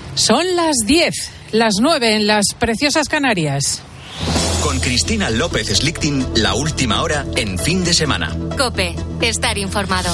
Son las 10, las 9 en las preciosas Canarias. Con Cristina López Slichting, la última hora en Fin de Semana. COPE, estar informado.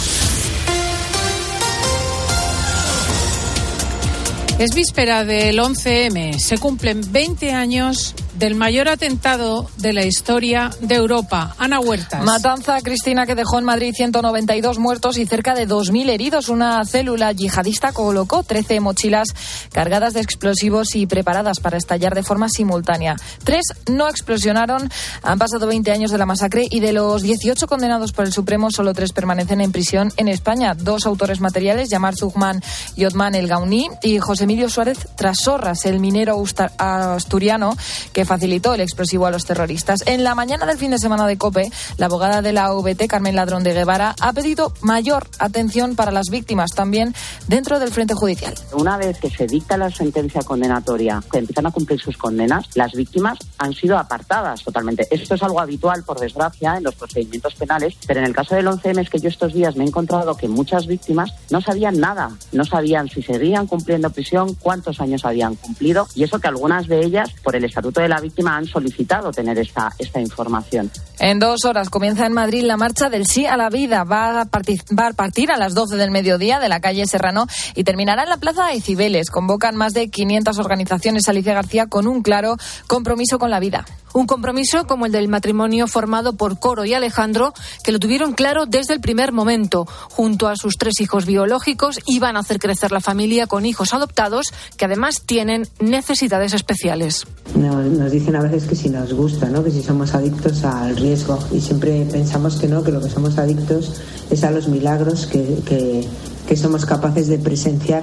Es víspera del 11M. Se cumplen 20 años del mayor atentado de la historia de Europa. Ana Huertas. Matanza, Cristina, que dejó en Madrid 192 muertos y cerca de 2.000 heridos. Una célula yihadista colocó 13 mochilas cargadas de explosivos y preparadas para estallar de forma simultánea. 3 no explosionaron. Han pasado 20 años de la masacre y de los 18 condenados por el Supremo, solo 3 permanecen en prisión en España. 2 autores materiales, Yamar Zughman y Othman El Gauní, y José Emilio Suárez Trasorras, el minero asturiano que facilitó el explosivo a los terroristas. En la mañana del fin de semana de COPE, la abogada de la AVT, Carmen Ladrón de Guevara, ha pedido mayor atención para las víctimas, también dentro del frente judicial. Una vez que se dicta la sentencia condenatoria, que empiezan a cumplir sus condenas, las víctimas han sido apartadas totalmente. Esto es algo habitual, por desgracia, en los procedimientos penales, pero en el caso del 11M es que yo estos días me he encontrado que muchas víctimas no sabían nada, no sabían si seguían cumpliendo prisión, cuántos años habían cumplido, y eso que algunas de ellas, por el Estatuto de la Víctima, han solicitado tener esta información. En 2 horas comienza en Madrid la marcha del Sí a la Vida. Va a partir a las 12 del mediodía de la calle Serrano y terminará en la plaza de Cibeles. Convocan más de 500 organizaciones, Alicia García, con un claro compromiso con la vida. Un compromiso como el del matrimonio formado por Coro y Alejandro, que lo tuvieron claro desde el primer momento. Junto a sus 3 hijos biológicos, iban a hacer crecer la familia con hijos adoptados que además tienen necesidades especiales. Nos dicen a veces que si nos gusta, ¿no? Que si somos adictos al riesgo, y siempre pensamos que no, que lo que somos adictos es a los milagros que somos capaces de presenciar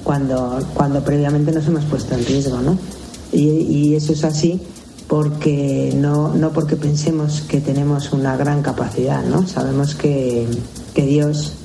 cuando previamente nos hemos puesto en riesgo, ¿no? Y eso es así porque no porque pensemos que tenemos una gran capacidad, ¿no? Sabemos que Dios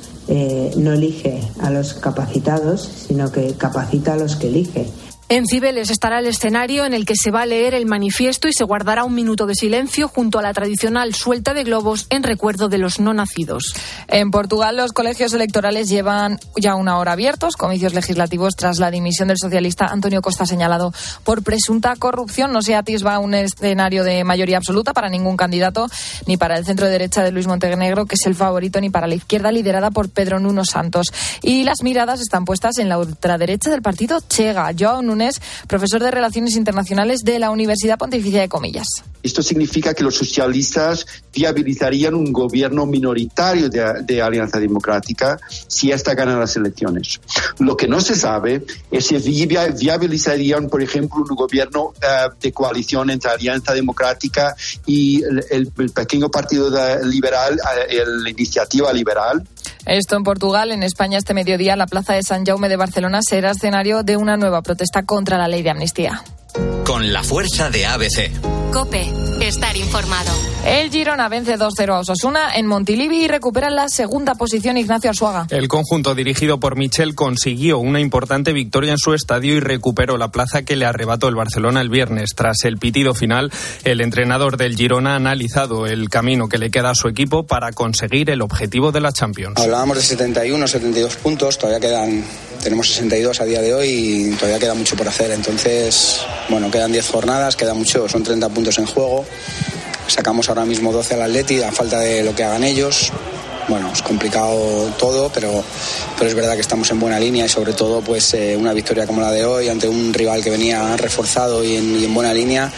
no elige a los capacitados, sino que capacita a los que elige. En Cibeles estará el escenario en el que se va a leer el manifiesto y se guardará un minuto de silencio junto a la tradicional suelta de globos en recuerdo de los no nacidos. En Portugal, los colegios electorales llevan ya 1 hora abiertos, comicios legislativos tras la dimisión del socialista António Costa, señalado por presunta corrupción. No se atisba un escenario de mayoría absoluta para ningún candidato, ni para el centro-derecha de Luis Montenegro, que es el favorito, ni para la izquierda liderada por Pedro Nuno Santos. Y las miradas están puestas en la ultraderecha del partido Chega. João Nunes, profesor de Relaciones Internacionales de la Universidad Pontificia de Comillas. Esto significa que los socialistas viabilizarían un gobierno minoritario de Alianza Democrática si esta gana las elecciones. Lo que no se sabe es si viabilizarían, por ejemplo, un gobierno de coalición entre Alianza Democrática y el pequeño partido liberal, la Iniciativa Liberal. Esto en Portugal. En España, este mediodía, la plaza de San Jaume de Barcelona será escenario de una nueva protesta contra la ley de amnistía. Con la fuerza de ABC. COPE, estar informado. El Girona vence 2-0 a Osasuna en Montilivi y recupera la segunda posición Ignacio Arzuaga. El conjunto dirigido por Michel consiguió una importante victoria en su estadio y recuperó la plaza que le arrebató el Barcelona el viernes. Tras el pitido final, el entrenador del Girona ha analizado el camino que le queda a su equipo para conseguir el objetivo de la Champions. Hablábamos de 71, 72 puntos, tenemos 62 a día de hoy y todavía queda mucho por hacer. Entonces, quedan 10 jornadas, queda mucho, son 30 puntos en juego. Sacamos ahora mismo 12 al Atleti a falta de lo que hagan ellos. Es complicado todo, pero es verdad que estamos en buena línea y sobre todo una victoria como la de hoy ante un rival que venía reforzado y en buena línea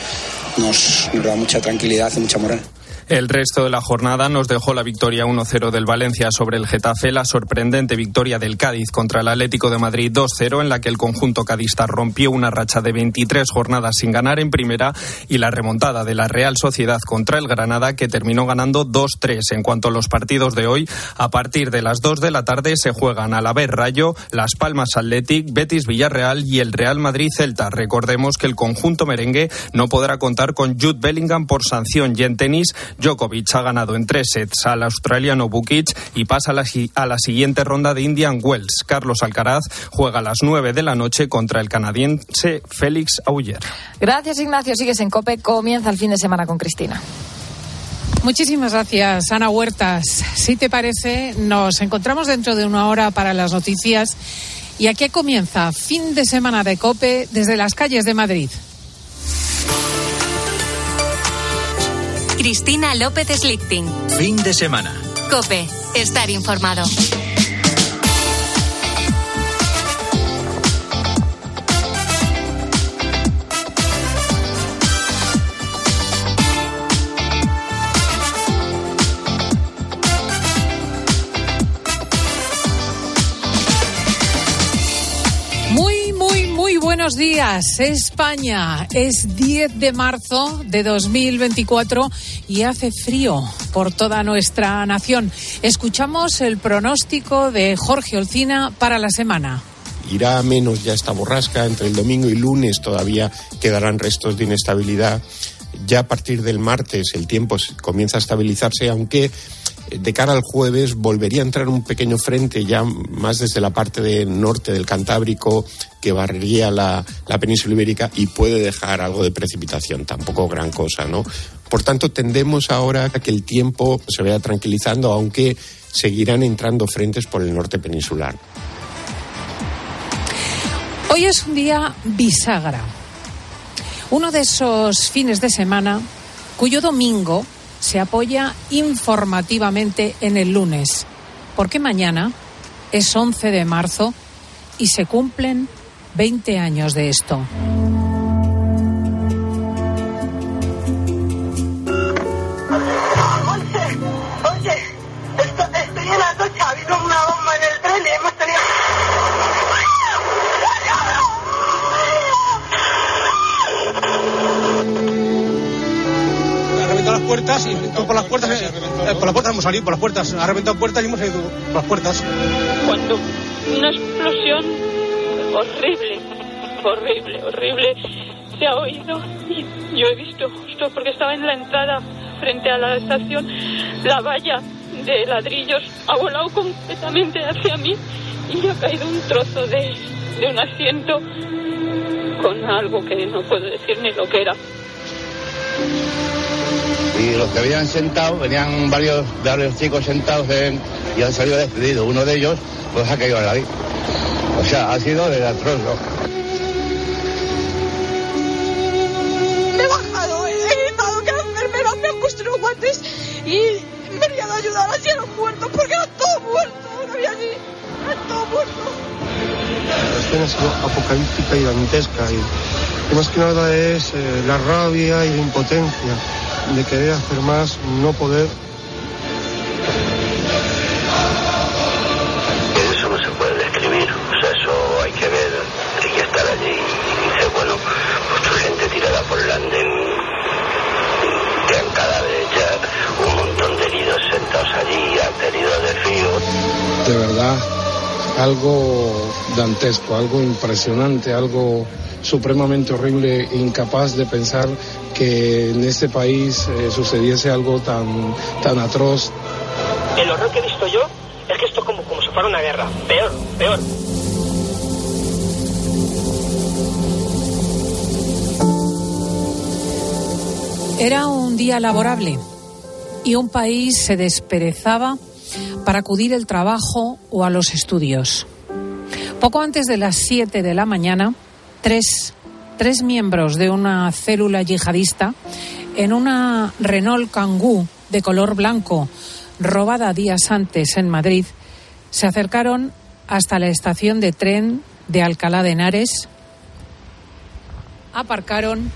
nos da mucha tranquilidad y mucha moral. El resto de la jornada nos dejó la victoria 1-0 del Valencia sobre el Getafe, la sorprendente victoria del Cádiz contra el Atlético de Madrid 2-0, en la que el conjunto cadista rompió una racha de 23 jornadas sin ganar en primera, y la remontada de la Real Sociedad contra el Granada, que terminó ganando 2-3. En cuanto a los partidos de hoy, a partir de las 2 de la tarde se juegan Alavés Rayo, Las Palmas Athletic, Betis Villarreal y el Real Madrid Celta. Recordemos que el conjunto merengue no podrá contar con Jude Bellingham por sanción, y en tenis Djokovic ha ganado en 3 sets al australiano Bukic y pasa a la siguiente ronda de Indian Wells. Carlos Alcaraz juega a las 9 de la noche contra el canadiense Félix Auger. Gracias, Ignacio. Sigues en COPE. Comienza el fin de semana con Cristina. Muchísimas gracias, Ana Huertas. Si te parece, nos encontramos dentro de 1 hora para las noticias Y aquí comienza fin de semana de COPE desde las calles de Madrid. Cristina López Slichting. Fin de semana. COPE. Estar informado. Buenos días, España. Es 10 de marzo de 2024 y hace frío por toda nuestra nación. Escuchamos el pronóstico de Jorge Olcina para la semana. Irá a menos ya esta borrasca. Entre el domingo y lunes todavía quedarán restos de inestabilidad. Ya a partir del martes el tiempo comienza a estabilizarse, aunque de cara al jueves volvería a entrar un pequeño frente ya más desde la parte norte del Cantábrico que barrería la península ibérica y puede dejar algo de precipitación, tampoco gran cosa, ¿no? Por tanto, tendemos ahora a que el tiempo se vaya tranquilizando, aunque seguirán entrando frentes por el norte peninsular. Hoy es un día bisagra, uno de esos fines de semana cuyo domingo se apoya informativamente en el lunes, porque mañana es 11 de marzo y se cumplen 20 años de esto. Oye, estoy en la ducha, ha habido una bomba en el tren y hemos tenido... Las puertas y por las puertas hemos salido, por las puertas, ha reventado puertas y hemos salido por las puertas. Cuando una explosión horrible se ha oído y yo he visto justo porque estaba en la entrada frente a la estación, la valla de ladrillos ha volado completamente hacia mí y ha caído un trozo de un asiento con algo que no puedo decir ni lo que era. Y los que habían sentado, venían varios chicos sentados y han salido despedidos. Uno de ellos pues ha caído al lado. O sea, ha sido desastroso. Me he bajado, he gritado que la enfermera me ha puesto los guantes y me han ido a ayudar así a los muertos porque eran todos muertos, no había allí, eran todos muertos. La escena ha sido apocalíptica y dantesca y más que nada es la rabia y la impotencia de querer hacer más, no poder. Eso no se puede describir, o sea, eso hay que ver, hay que estar allí y dice, bueno, pues tu gente tirada por el andén, quedan cadáveres ya, un montón de heridos sentados allí, ateridos de frío. De verdad, algo dantesco, algo impresionante, algo supremamente horrible, incapaz de pensar que en este país sucediese algo tan atroz. El horror que he visto yo es que esto como si fuera una guerra, peor. Era un día laborable y un país se desperezaba para acudir al trabajo o a los estudios. Poco antes de las 7 de la mañana, tres miembros de una célula yihadista en una Renault Kangoo de color blanco, robada días antes en Madrid, se acercaron hasta la estación de tren de Alcalá de Henares, aparcaron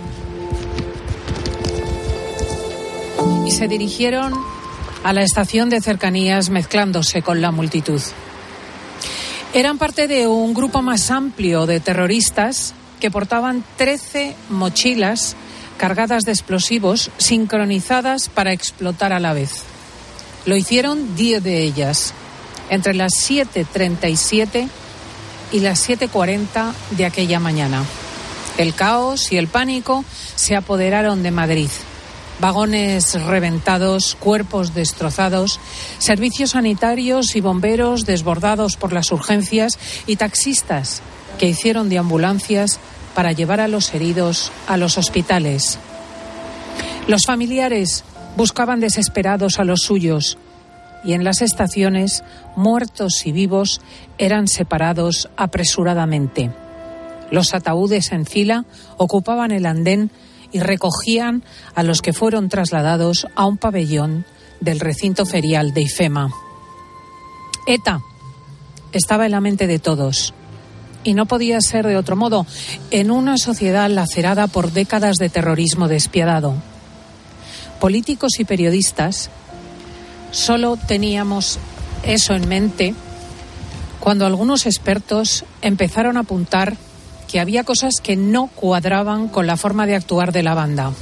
y se dirigieron a la estación de cercanías mezclándose con la multitud. Eran parte de un grupo más amplio de terroristas que portaban 13 mochilas cargadas de explosivos sincronizadas para explotar a la vez. Lo hicieron 10 de ellas, entre las 7:37 y las 7:40 de aquella mañana. El caos y el pánico se apoderaron de Madrid. Vagones reventados, cuerpos destrozados, servicios sanitarios y bomberos desbordados por las urgencias y taxistas que hicieron de ambulancias para llevar a los heridos a los hospitales. Los familiares buscaban desesperados a los suyos y en las estaciones, muertos y vivos eran separados apresuradamente. Los ataúdes en fila ocupaban el andén y recogían a los que fueron trasladados a un pabellón del recinto ferial de IFEMA. ETA estaba en la mente de todos. Y no podía ser de otro modo, en una sociedad lacerada por décadas de terrorismo despiadado. Políticos y periodistas solo teníamos eso en mente cuando algunos expertos empezaron a apuntar que había cosas que no cuadraban con la forma de actuar de la banda.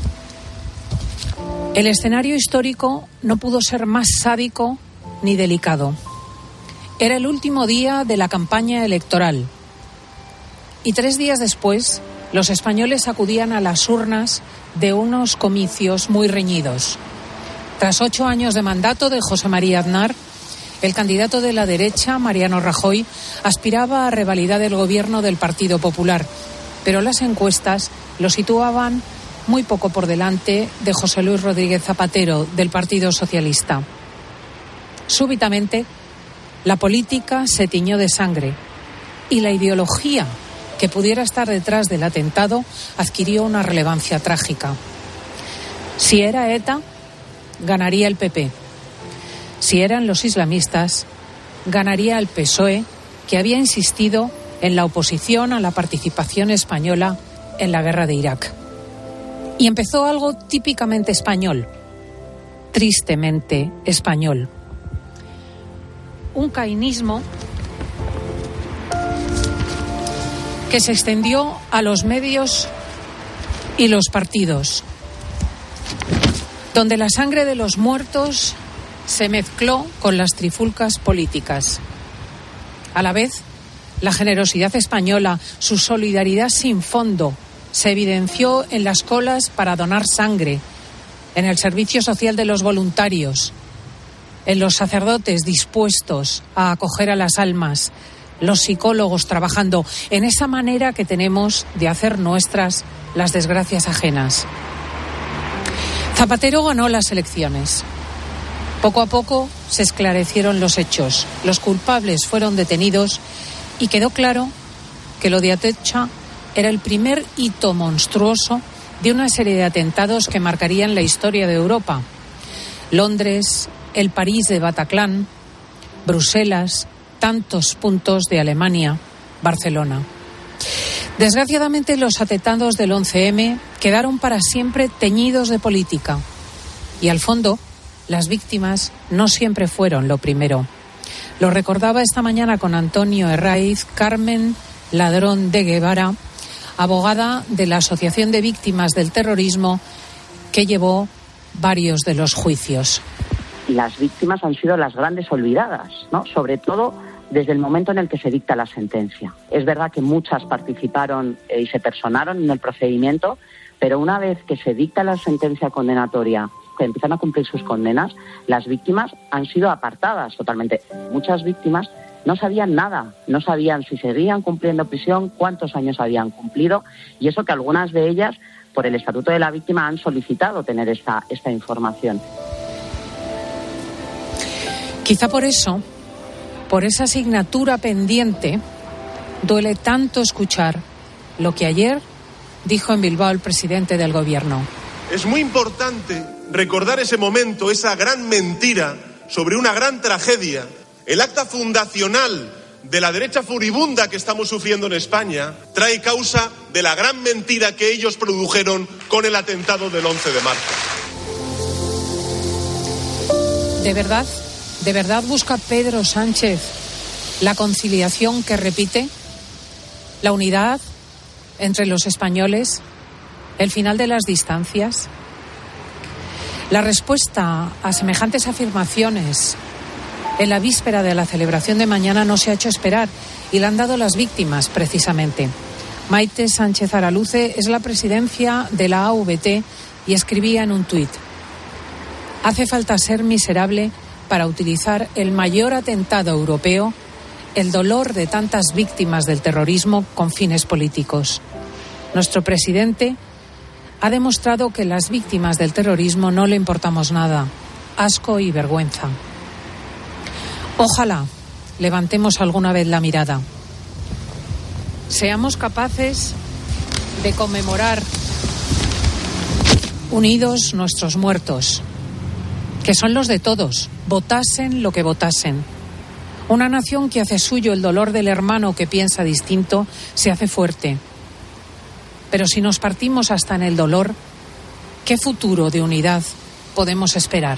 El escenario histórico no pudo ser más sádico ni delicado. Era el último día de la campaña electoral y 3 días después los españoles acudían a las urnas de unos comicios muy reñidos. Tras 8 años de mandato de José María Aznar, el candidato de la derecha, Mariano Rajoy, aspiraba a revalidar el gobierno del Partido Popular, pero las encuestas lo situaban muy poco por delante de José Luis Rodríguez Zapatero, del Partido Socialista. Súbitamente, la política se tiñó de sangre y la ideología que pudiera estar detrás del atentado adquirió una relevancia trágica. Si era ETA, ganaría el PP. Si eran los islamistas, ganaría el PSOE, que había insistido en la oposición a la participación española en la guerra de Irak. Y empezó algo típicamente español, tristemente español. Un caínismo que se extendió a los medios y los partidos, donde la sangre de los muertos se mezcló con las trifulcas políticas. A la vez, la generosidad española, su solidaridad sin fondo, se evidenció en las colas para donar sangre, en el servicio social de los voluntarios, en los sacerdotes dispuestos a acoger a las almas, los psicólogos trabajando, en esa manera que tenemos de hacer nuestras las desgracias ajenas. Zapatero ganó las elecciones. Poco a poco se esclarecieron los hechos, los culpables fueron detenidos y quedó claro que lo de Atocha era el primer hito monstruoso de una serie de atentados que marcarían la historia de Europa. Londres, el París de Bataclan, Bruselas, tantos puntos de Alemania, Barcelona. Desgraciadamente, los atentados del 11M quedaron para siempre teñidos de política. Y al fondo, las víctimas no siempre fueron lo primero. Lo recordaba esta mañana con Antonio Herraiz, Carmen Ladrón de Guevara, abogada de la Asociación de Víctimas del Terrorismo, que llevó varios de los juicios. Las víctimas han sido las grandes olvidadas, ¿no? Sobre todo desde el momento en el que se dicta la sentencia. Es verdad que muchas participaron y se personaron en el procedimiento, pero una vez que se dicta la sentencia condenatoria, que empiezan a cumplir sus condenas, las víctimas han sido apartadas totalmente. Muchas víctimas no sabían nada, no sabían si seguían cumpliendo prisión, cuántos años habían cumplido, y eso que algunas de ellas, por el Estatuto de la Víctima, han solicitado tener esta información. Quizá por eso, por esa asignatura pendiente, duele tanto escuchar lo que ayer dijo en Bilbao el presidente del Gobierno. Es muy importante recordar ese momento, esa gran mentira sobre una gran tragedia. El acta fundacional de la derecha furibunda que estamos sufriendo en España trae causa de la gran mentira que ellos produjeron con el atentado del 11 de marzo. ¿De verdad busca Pedro Sánchez la conciliación que repite? ¿La unidad entre los españoles? ¿El final de las distancias? La respuesta a semejantes afirmaciones en la víspera de la celebración de mañana no se ha hecho esperar y la han dado las víctimas, precisamente. Maite Sánchez Araluce es la presidencia de la AVT y escribía en un tuit: hace falta ser miserable para utilizar el mayor atentado europeo, el dolor de tantas víctimas del terrorismo, con fines políticos. Nuestro presidente ha demostrado que las víctimas del terrorismo no le importamos nada. Asco y vergüenza. Ojalá levantemos alguna vez la mirada. Seamos capaces de conmemorar unidos nuestros muertos, que son los de todos, votasen lo que votasen. Una nación que hace suyo el dolor del hermano que piensa distinto se hace fuerte. Pero si nos partimos hasta en el dolor, ¿qué futuro de unidad podemos esperar?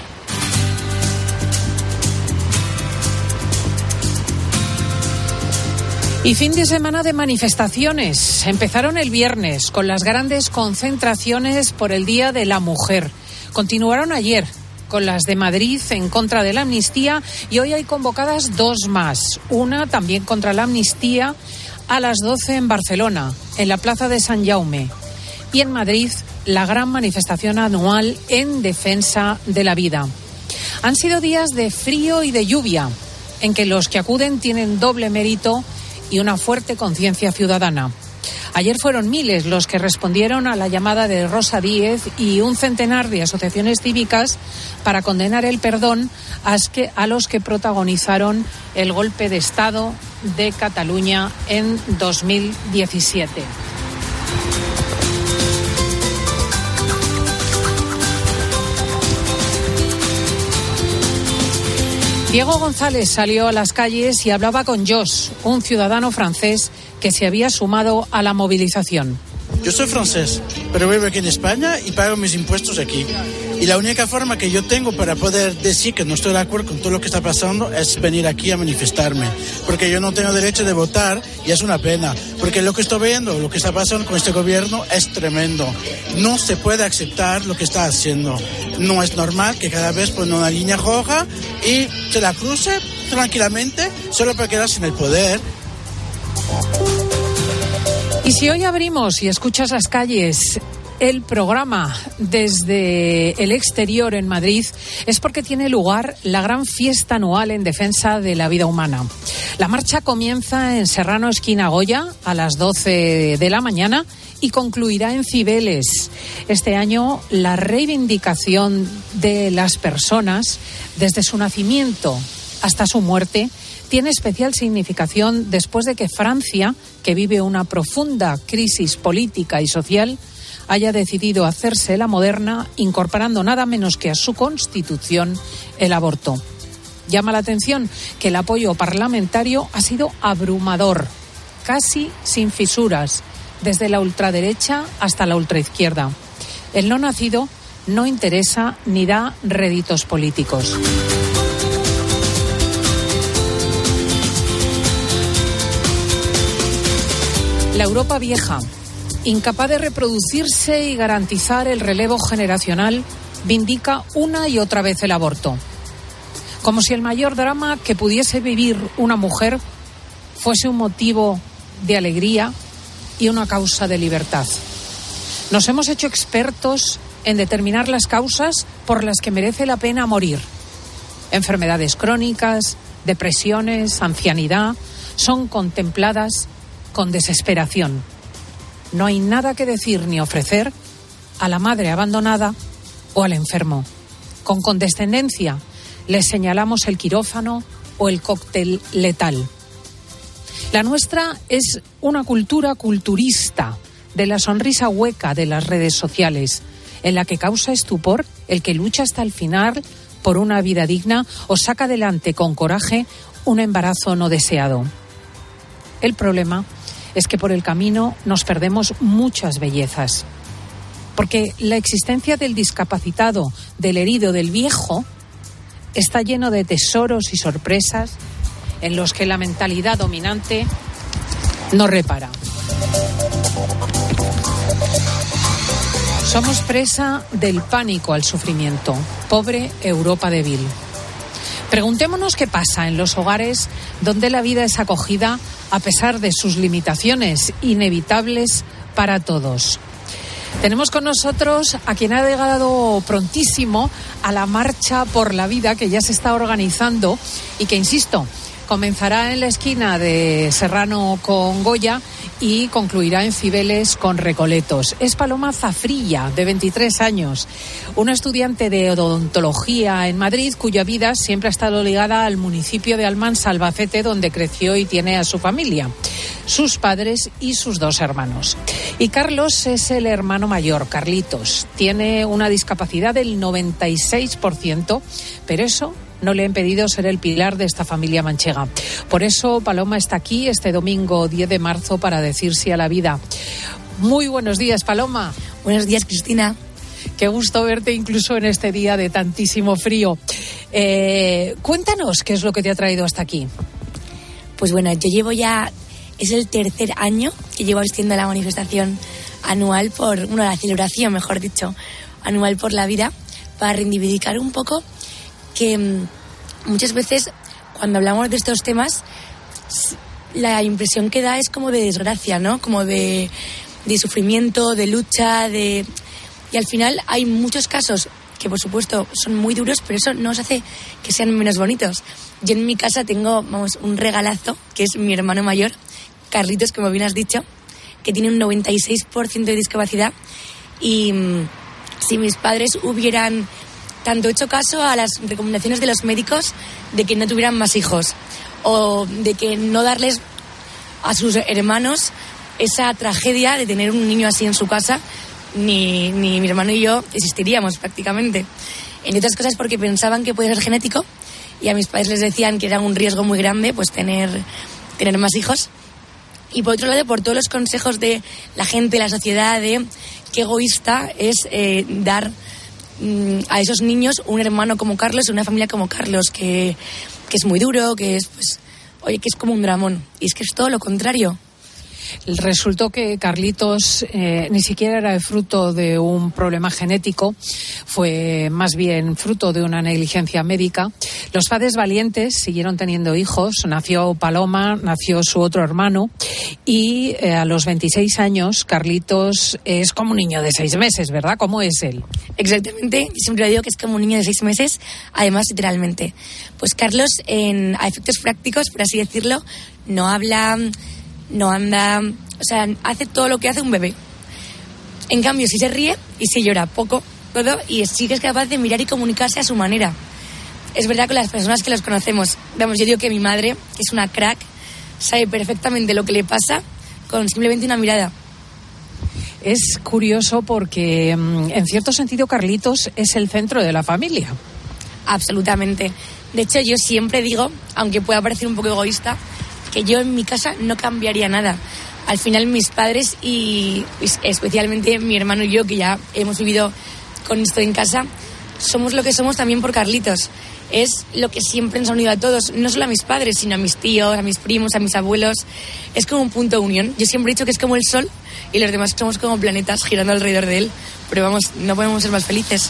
Y fin de semana de manifestaciones. Empezaron el viernes con las grandes concentraciones por el Día de la Mujer. Continuaron ayer con las de Madrid en contra de la amnistía y hoy hay convocadas dos más. Una también contra la amnistía a las 12 en Barcelona, en la Plaza de San Jaume. Y en Madrid, la gran manifestación anual en defensa de la vida. Han sido días de frío y de lluvia, en que los que acuden tienen doble mérito y una fuerte conciencia ciudadana. Ayer fueron miles los que respondieron a la llamada de Rosa Díez y un centenar de asociaciones cívicas para condenar el perdón a los que protagonizaron el golpe de Estado de Cataluña en 2017. Diego González salió a las calles y hablaba con Jos, un ciudadano francés que se había sumado a la movilización. Yo soy francés, pero vivo aquí en España y pago mis impuestos aquí. Y la única forma que yo tengo para poder decir que no estoy de acuerdo con todo lo que está pasando es venir aquí a manifestarme. Porque yo no tengo derecho de votar y es una pena. Porque lo que estoy viendo, lo que está pasando con este gobierno es tremendo. No se puede aceptar lo que está haciendo. No es normal que cada vez ponga una línea roja y se la cruce tranquilamente solo para quedarse en el poder. Y si hoy abrimos y escuchas las calles el programa desde el exterior en Madrid, es porque tiene lugar la gran fiesta anual en defensa de la vida humana. La marcha comienza en Serrano, esquina Goya, a las 12 de la mañana y concluirá en Cibeles. Este año, la reivindicación de las personas, desde su nacimiento hasta su muerte, tiene especial significación después de que Francia, que vive una profunda crisis política y social, haya decidido hacerse la moderna, incorporando nada menos que a su constitución el aborto. Llama la atención que el apoyo parlamentario ha sido abrumador, casi sin fisuras, desde la ultraderecha hasta la ultraizquierda. El no nacido no interesa ni da réditos políticos. La Europa vieja, incapaz de reproducirse y garantizar el relevo generacional, vindica una y otra vez el aborto. Como si el mayor drama que pudiese vivir una mujer fuese un motivo de alegría y una causa de libertad. Nos hemos hecho expertos en determinar las causas por las que merece la pena morir. Enfermedades crónicas, depresiones, ancianidad, son contempladas con desesperación. No hay nada que decir ni ofrecer a la madre abandonada o al enfermo. Con condescendencia les señalamos el quirófano o el cóctel letal. La nuestra es una cultura culturista de la sonrisa hueca de las redes sociales, en la que causa estupor el que lucha hasta el final por una vida digna o saca adelante con coraje un embarazo no deseado. El problema es que por el camino nos perdemos muchas bellezas. Porque la existencia del discapacitado, del herido, del viejo, está lleno de tesoros y sorpresas en los que la mentalidad dominante no repara. Somos presa del pánico al sufrimiento. Pobre Europa débil. Preguntémonos qué pasa en los hogares donde la vida es acogida a pesar de sus limitaciones inevitables para todos. Tenemos con nosotros a quien ha llegado prontísimo a la marcha por la vida que ya se está organizando y que, insisto, Comenzará en la esquina de Serrano con Goya y concluirá en Cibeles con Recoletos. Es Paloma Zafrilla, de 23 años, una estudiante de odontología en Madrid, cuya vida siempre ha estado ligada al municipio de Almansa, Albacete, donde creció y tiene a su familia, sus padres y sus 2 hermanos. Y Carlos es el hermano mayor, Carlitos. Tiene una discapacidad del 96%, pero eso no le ha impedido ser el pilar de esta familia manchega. Por eso Paloma está aquí este domingo 10 de marzo para decir sí a la vida. Muy buenos días, Paloma. Buenos días, Cristina. Qué gusto verte incluso en este día de tantísimo frío. Cuéntanos qué es lo que te ha traído hasta aquí. Pues bueno, yo llevo ya, es el 3er año que llevo asistiendo a la manifestación anual la celebración, mejor dicho, anual por la vida, para reivindicar un poco que muchas veces cuando hablamos de estos temas la impresión que da es como de desgracia, ¿no? Como de sufrimiento, de lucha, y al final hay muchos casos que por supuesto son muy duros, pero eso no os hace que sean menos bonitos. Yo en mi casa tengo, un regalazo, que es mi hermano mayor, Carlitos, como bien has dicho, que tiene un 96% de discapacidad, y si mis padres hubieran tanto hecho caso a las recomendaciones de los médicos de que no tuvieran más hijos, o de que no darles a sus hermanos esa tragedia de tener un niño así en su casa, ni mi hermano y yo existiríamos prácticamente. Entre otras cosas porque pensaban que podía ser genético, y a mis padres les decían que era un riesgo muy grande pues tener más hijos. Y por otro lado, por todos los consejos de la gente, la sociedad, de qué egoísta es dar a esos niños un hermano como Carlos, una familia como Carlos, que es muy duro, que es que es como un dramón. Y es que es todo lo contrario. Resultó que Carlitos ni siquiera era el fruto de un problema genético, fue más bien fruto de una negligencia médica. Los padres valientes siguieron teniendo hijos, nació Paloma, nació su otro hermano, y a los 26 años Carlitos es como un niño de 6 meses, ¿verdad? ¿Cómo es él? Exactamente, yo siempre digo que es como un niño de 6 meses, además literalmente. Pues Carlos, a efectos prácticos, por así decirlo, no habla, no anda, o sea, hace todo lo que hace un bebé. En cambio, sí se ríe y sí llora, poco, todo, y sí que es capaz de mirar y comunicarse a su manera. Es verdad que las personas que los conocemos, yo digo que mi madre, que es una crack, sabe perfectamente lo que le pasa con simplemente una mirada. Es curioso porque, en cierto sentido, Carlitos es el centro de la familia. Absolutamente. De hecho, yo siempre digo, aunque pueda parecer un poco egoísta, que yo en mi casa no cambiaría nada. Al final mis padres y especialmente mi hermano y yo, que ya hemos vivido con esto en casa, somos lo que somos también por Carlitos. Es lo que siempre nos ha unido a todos, no solo a mis padres, sino a mis tíos, a mis primos, a mis abuelos. Es como un punto de unión. Yo siempre he dicho que es como el sol y los demás somos como planetas girando alrededor de él, pero no podemos ser más felices.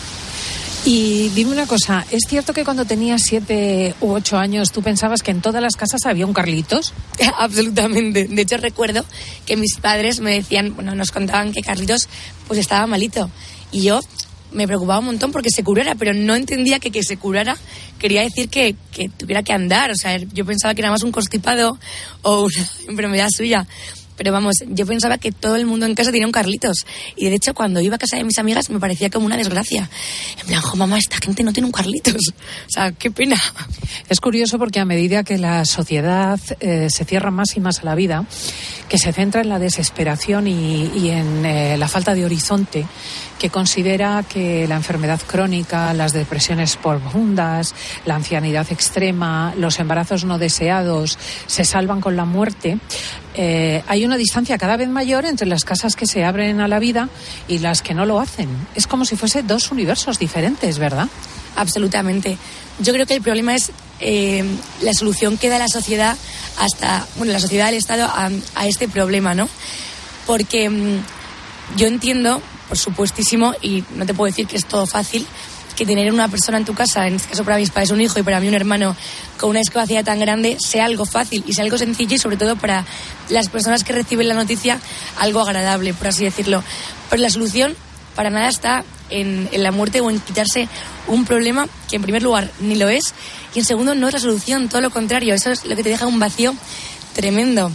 Y dime una cosa, ¿es cierto que cuando tenías 7 u 8 años tú pensabas que en todas las casas había un Carlitos? Absolutamente. De hecho, recuerdo que mis padres me decían, nos contaban que Carlitos pues estaba malito. Y yo me preocupaba un montón porque se curara, pero no entendía que se curara quería decir que tuviera que andar. O sea, yo pensaba que era más un constipado o una enfermedad suya. Pero yo pensaba que todo el mundo en casa tenía un Carlitos. Y de hecho, cuando iba a casa de mis amigas, me parecía como una desgracia. En plan, mamá, esta gente no tiene un Carlitos. O sea, qué pena. Es curioso porque a medida que la sociedad se cierra más y más a la vida, que se centra en la desesperación y en la falta de horizonte, que considera que la enfermedad crónica, las depresiones profundas, la ancianidad extrema, los embarazos no deseados se salvan con la muerte, hay una distancia cada vez mayor entre las casas que se abren a la vida y las que no lo hacen. Es como si fuese 2 universos diferentes, ¿verdad? Absolutamente. Yo creo que el problema es la solución que da la sociedad la sociedad del Estado a este problema, ¿no? Porque yo entiendo, por supuestísimo, y no te puedo decir que es todo fácil, que tener una persona en tu casa, en este caso para mis padres un hijo y para mí un hermano con una discapacidad tan grande, sea algo fácil y sea algo sencillo y sobre todo para las personas que reciben la noticia algo agradable, por así decirlo. Pero la solución para nada está en la muerte o en quitarse un problema que en primer lugar ni lo es y en segundo no es la solución, todo lo contrario, eso es lo que te deja un vacío tremendo,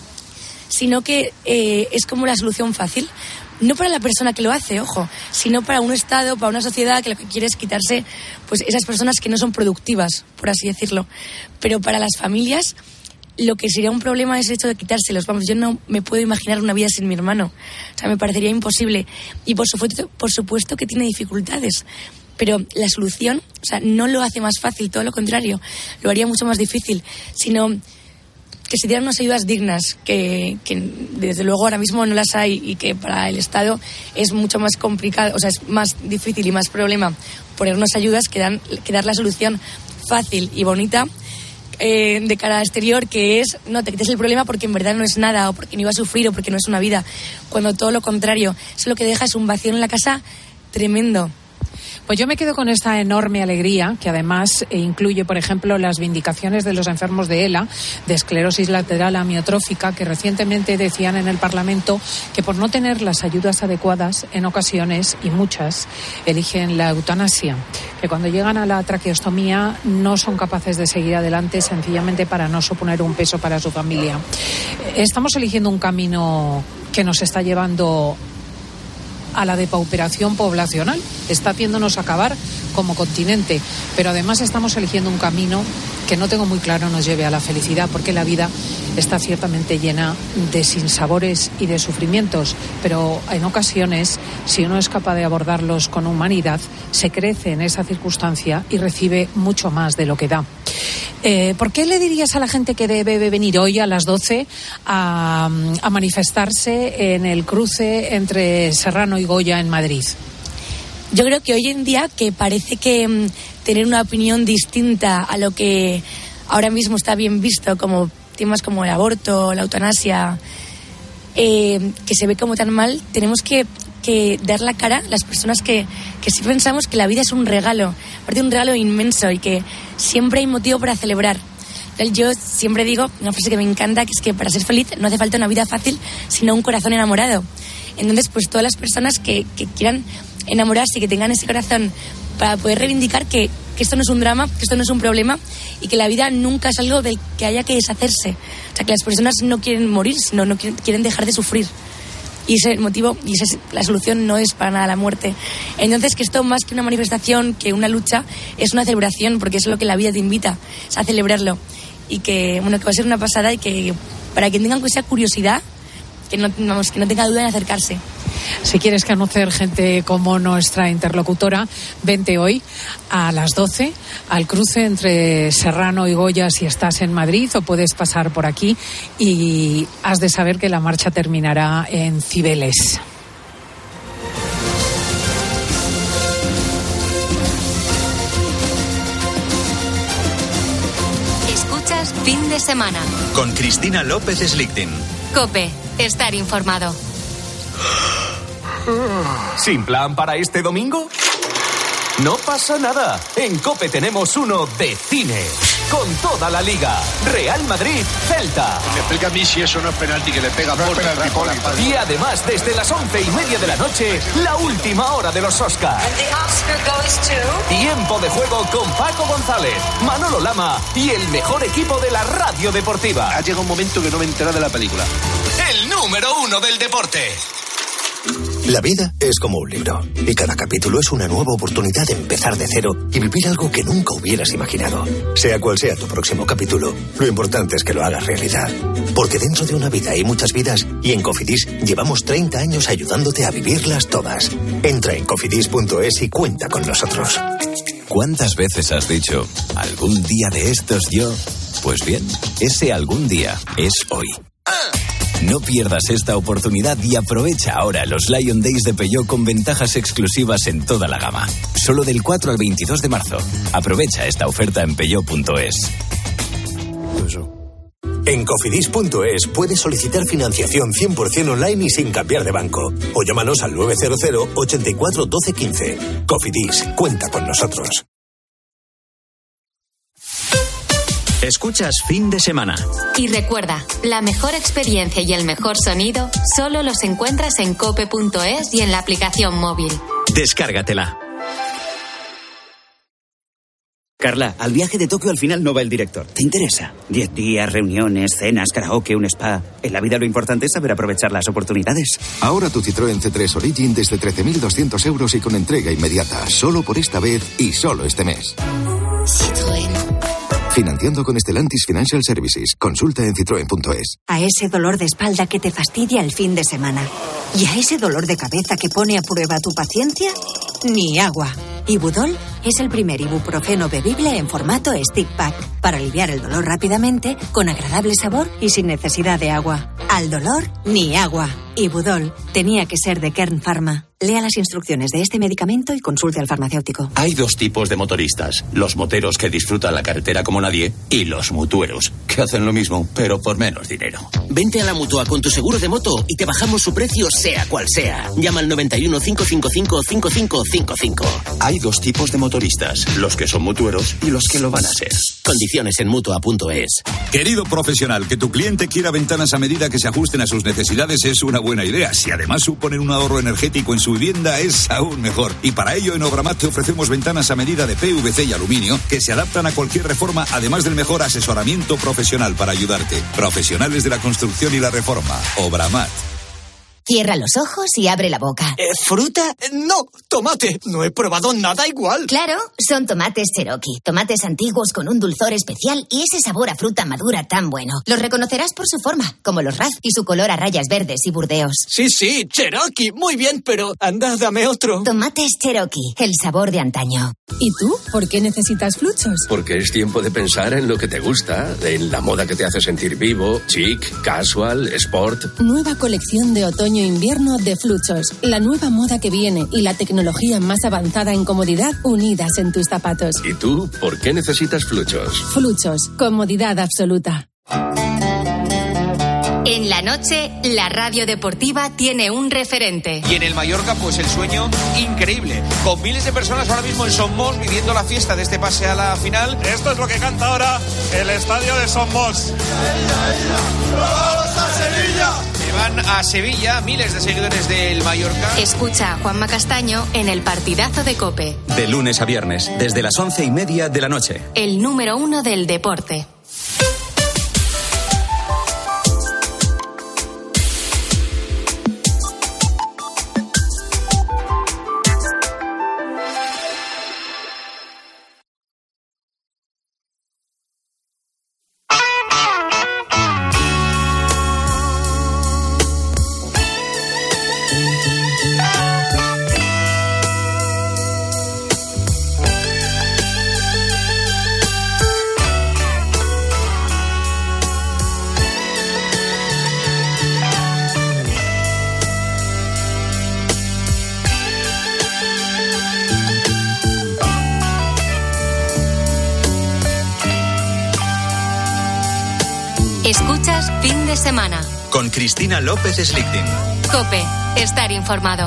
sino que es como la solución fácil. No para la persona que lo hace, ojo, sino para un Estado, para una sociedad que lo que quiere es quitarse pues esas personas que no son productivas, por así decirlo. Pero para las familias, lo que sería un problema es el hecho de quitárselos. Vamos, yo no me puedo imaginar una vida sin mi hermano. O sea, me parecería imposible. Y por supuesto que tiene dificultades. Pero la solución, o sea, no lo hace más fácil, todo lo contrario. Lo haría mucho más difícil. Sino que se dieran unas ayudas dignas, que desde luego ahora mismo no las hay y que para el Estado es mucho más complicado, o sea, es más difícil y más problema poner unas ayudas que dar la solución fácil y bonita de cara al exterior, que es no te quites el problema porque en verdad no es nada, o porque no iba a sufrir, o porque no es una vida, cuando todo lo contrario, eso lo que deja es un vacío en la casa tremendo. Pues yo me quedo con esta enorme alegría, que además incluye, por ejemplo, las vindicaciones de los enfermos de ELA, de esclerosis lateral amiotrófica, que recientemente decían en el Parlamento que por no tener las ayudas adecuadas, en ocasiones, y muchas, eligen la eutanasia, que cuando llegan a la traqueostomía no son capaces de seguir adelante sencillamente para no suponer un peso para su familia. Estamos eligiendo un camino que nos está llevando a la depauperación poblacional, está haciéndonos acabar como continente, pero además estamos eligiendo un camino que no tengo muy claro nos lleve a la felicidad, porque la vida está ciertamente llena de sinsabores y de sufrimientos, pero en ocasiones, si uno es capaz de abordarlos con humanidad, se crece en esa circunstancia y recibe mucho más de lo que da. ¿Por qué le dirías a la gente que debe venir hoy a las 12 a manifestarse en el cruce entre Serrano y Goya en Madrid? Yo creo que hoy en día, que parece que tener una opinión distinta a lo que ahora mismo está bien visto, como temas como el aborto, la eutanasia, que se ve como tan mal, tenemos que dar la cara, las personas que sí pensamos que la vida es un regalo, aparte un regalo inmenso y que siempre hay motivo para celebrar. Yo siempre digo una frase que me encanta, que es que para ser feliz no hace falta una vida fácil, sino un corazón enamorado. Entonces, pues todas las personas que quieran enamorarse y que tengan ese corazón para poder reivindicar que esto no es un drama, que esto no es un problema y que la vida nunca es algo del que haya que deshacerse. O sea, que las personas no quieren morir, sino no quieren dejar de sufrir. Y ese motivo, y esa es la solución, no es para nada la muerte. Entonces, que esto más que una manifestación, que una lucha, es una celebración, porque es lo que la vida te invita, es a celebrarlo. Y que, bueno, que va a ser una pasada y que para quien tenga esa curiosidad, que no tenga duda en acercarse. Si quieres conocer gente como nuestra interlocutora, vente hoy a las 12 al cruce entre Serrano y Goya si estás en Madrid, o puedes pasar por aquí y has de saber que la marcha terminará en Cibeles. Escuchas Fin de Semana con Cristina López Slichting. COPE, estar informado. ¿Sin plan para este domingo? No pasa nada. En COPE tenemos uno de cine. Con toda la liga. Real Madrid, Celta. Me explica a mí si eso no es penalti, que le pega por la espalda. Y además, desde las 11:30 de la noche, la última hora de los Oscars. Tiempo de juego con Paco González, Manolo Lama y el mejor equipo de la radio deportiva. Ha llegado un momento que no me he enterado de la película. El número 1 del deporte. La vida es como un libro, y cada capítulo es una nueva oportunidad de empezar de cero y vivir algo que nunca hubieras imaginado. Sea cual sea tu próximo capítulo, lo importante es que lo hagas realidad. Porque dentro de una vida hay muchas vidas, y en Cofidis llevamos 30 años ayudándote a vivirlas todas. Entra en cofidis.es y cuenta con nosotros. ¿Cuántas veces has dicho, algún día de estos yo? Pues bien, ese algún día es hoy. No pierdas esta oportunidad y aprovecha ahora los Lion Days de Peugeot con ventajas exclusivas en toda la gama. Solo del 4 al 22 de marzo. Aprovecha esta oferta en peugeot.es. En cofidis.es puedes solicitar financiación 100% online y sin cambiar de banco. O llámanos al 900 84 12 15. Cofidis, cuenta con nosotros. Escuchas Fin de Semana. Y recuerda, la mejor experiencia y el mejor sonido solo los encuentras en cope.es y en la aplicación móvil. Descárgatela. Carla, al viaje de Tokio al final no va el director. ¿Te interesa? 10 días, reuniones, cenas, karaoke, un spa. En la vida lo importante es saber aprovechar las oportunidades. Ahora tu Citroën C3 Origin desde 13.200 euros y con entrega inmediata. Solo por esta vez y solo este mes. Citroën. Financiando con Stellantis Financial Services. Consulta en citroen.es. A ese dolor de espalda que te fastidia el fin de semana. Y a ese dolor de cabeza que pone a prueba tu paciencia, ni agua. Ibudol es el primer ibuprofeno bebible en formato stick pack para aliviar el dolor rápidamente, con agradable sabor y sin necesidad de agua. Al dolor, ni agua. Ibudol tenía que ser de Kern Pharma. Lea las instrucciones de este medicamento y consulte al farmacéutico. Hay dos tipos de motoristas: los moteros que disfrutan la carretera como nadie y los mutueros, que hacen lo mismo, pero por menos dinero. Vente a la Mutua con tu seguro de moto y te bajamos su precio sea cual sea. Llama al 91 555 5555. Hay dos tipos de motoristas: los que son mutueros y los que lo van a ser. Condiciones en Mutua.es. Querido profesional, que tu cliente quiera ventanas a medida que se ajusten a sus necesidades es una buena idea. Si además suponen un ahorro energético en su vivienda, es aún mejor. Y para ello en Obramat te ofrecemos ventanas a medida de PVC y aluminio que se adaptan a cualquier reforma, además del mejor asesoramiento profesional para ayudarte. Profesionales de la construcción y la reforma. Obramat. Cierra los ojos y abre la boca. ¿Fruta? No, tomate. No he probado nada igual. Claro, son tomates Cherokee. Tomates antiguos con un dulzor especial y ese sabor a fruta madura tan bueno. Los reconocerás por su forma, como los Raz, y su color a rayas verdes y burdeos. Sí, Cherokee. Muy bien, pero anda, dame otro. Tomates Cherokee, el sabor de antaño. ¿Y tú? ¿Por qué necesitas Fluchos? Porque es tiempo de pensar en lo que te gusta, en la moda que te hace sentir vivo, chic, casual, sport. Nueva colección de otoño-invierno de Fluchos. La nueva moda que viene y la tecnología más avanzada en comodidad unidas en tus zapatos. ¿Y tú? ¿Por qué necesitas Fluchos? Fluchos. Comodidad absoluta. En la noche, la radio deportiva tiene un referente. Y en el Mallorca, pues el sueño increíble. Con miles de personas ahora mismo en Somos viviendo la fiesta de este pase a la final. Esto es lo que canta ahora el estadio de Somos. ¡Vamos a Sevilla! Se van a Sevilla miles de seguidores del Mallorca. Escucha a Juanma Castaño en el partidazo de COPE. De lunes a viernes, desde las 11:30 de la noche. El número 1 del deporte. Escuchas Fin de Semana. Con Cristina López Slichting. COPE. Estar informado.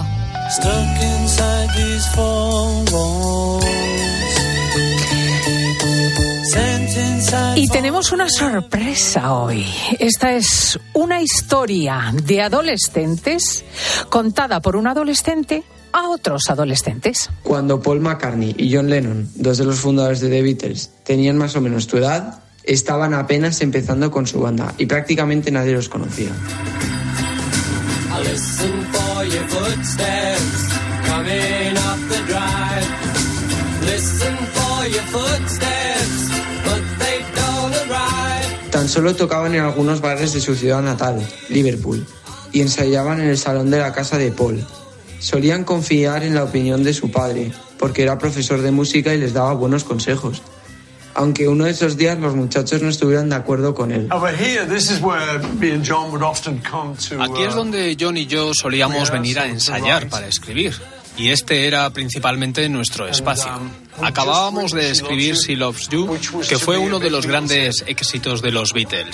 Y tenemos una sorpresa hoy. Esta es una historia de adolescentes contada por un adolescente a otros adolescentes. Cuando Paul McCartney y John Lennon, dos de los fundadores de The Beatles, tenían más o menos tu edad, estaban apenas empezando con su banda y prácticamente nadie los conocía. Tan solo tocaban en algunos bares de su ciudad natal, Liverpool, y ensayaban en el salón de la casa de Paul. Solían confiar en la opinión de su padre, porque era profesor de música y les daba buenos consejos. Aunque uno de esos días los muchachos no estuvieran de acuerdo con él. Aquí es donde John y yo solíamos venir a ensayar para escribir. Y este era principalmente nuestro espacio. Acabábamos de escribir She Loves You, que fue uno de los grandes éxitos de los Beatles.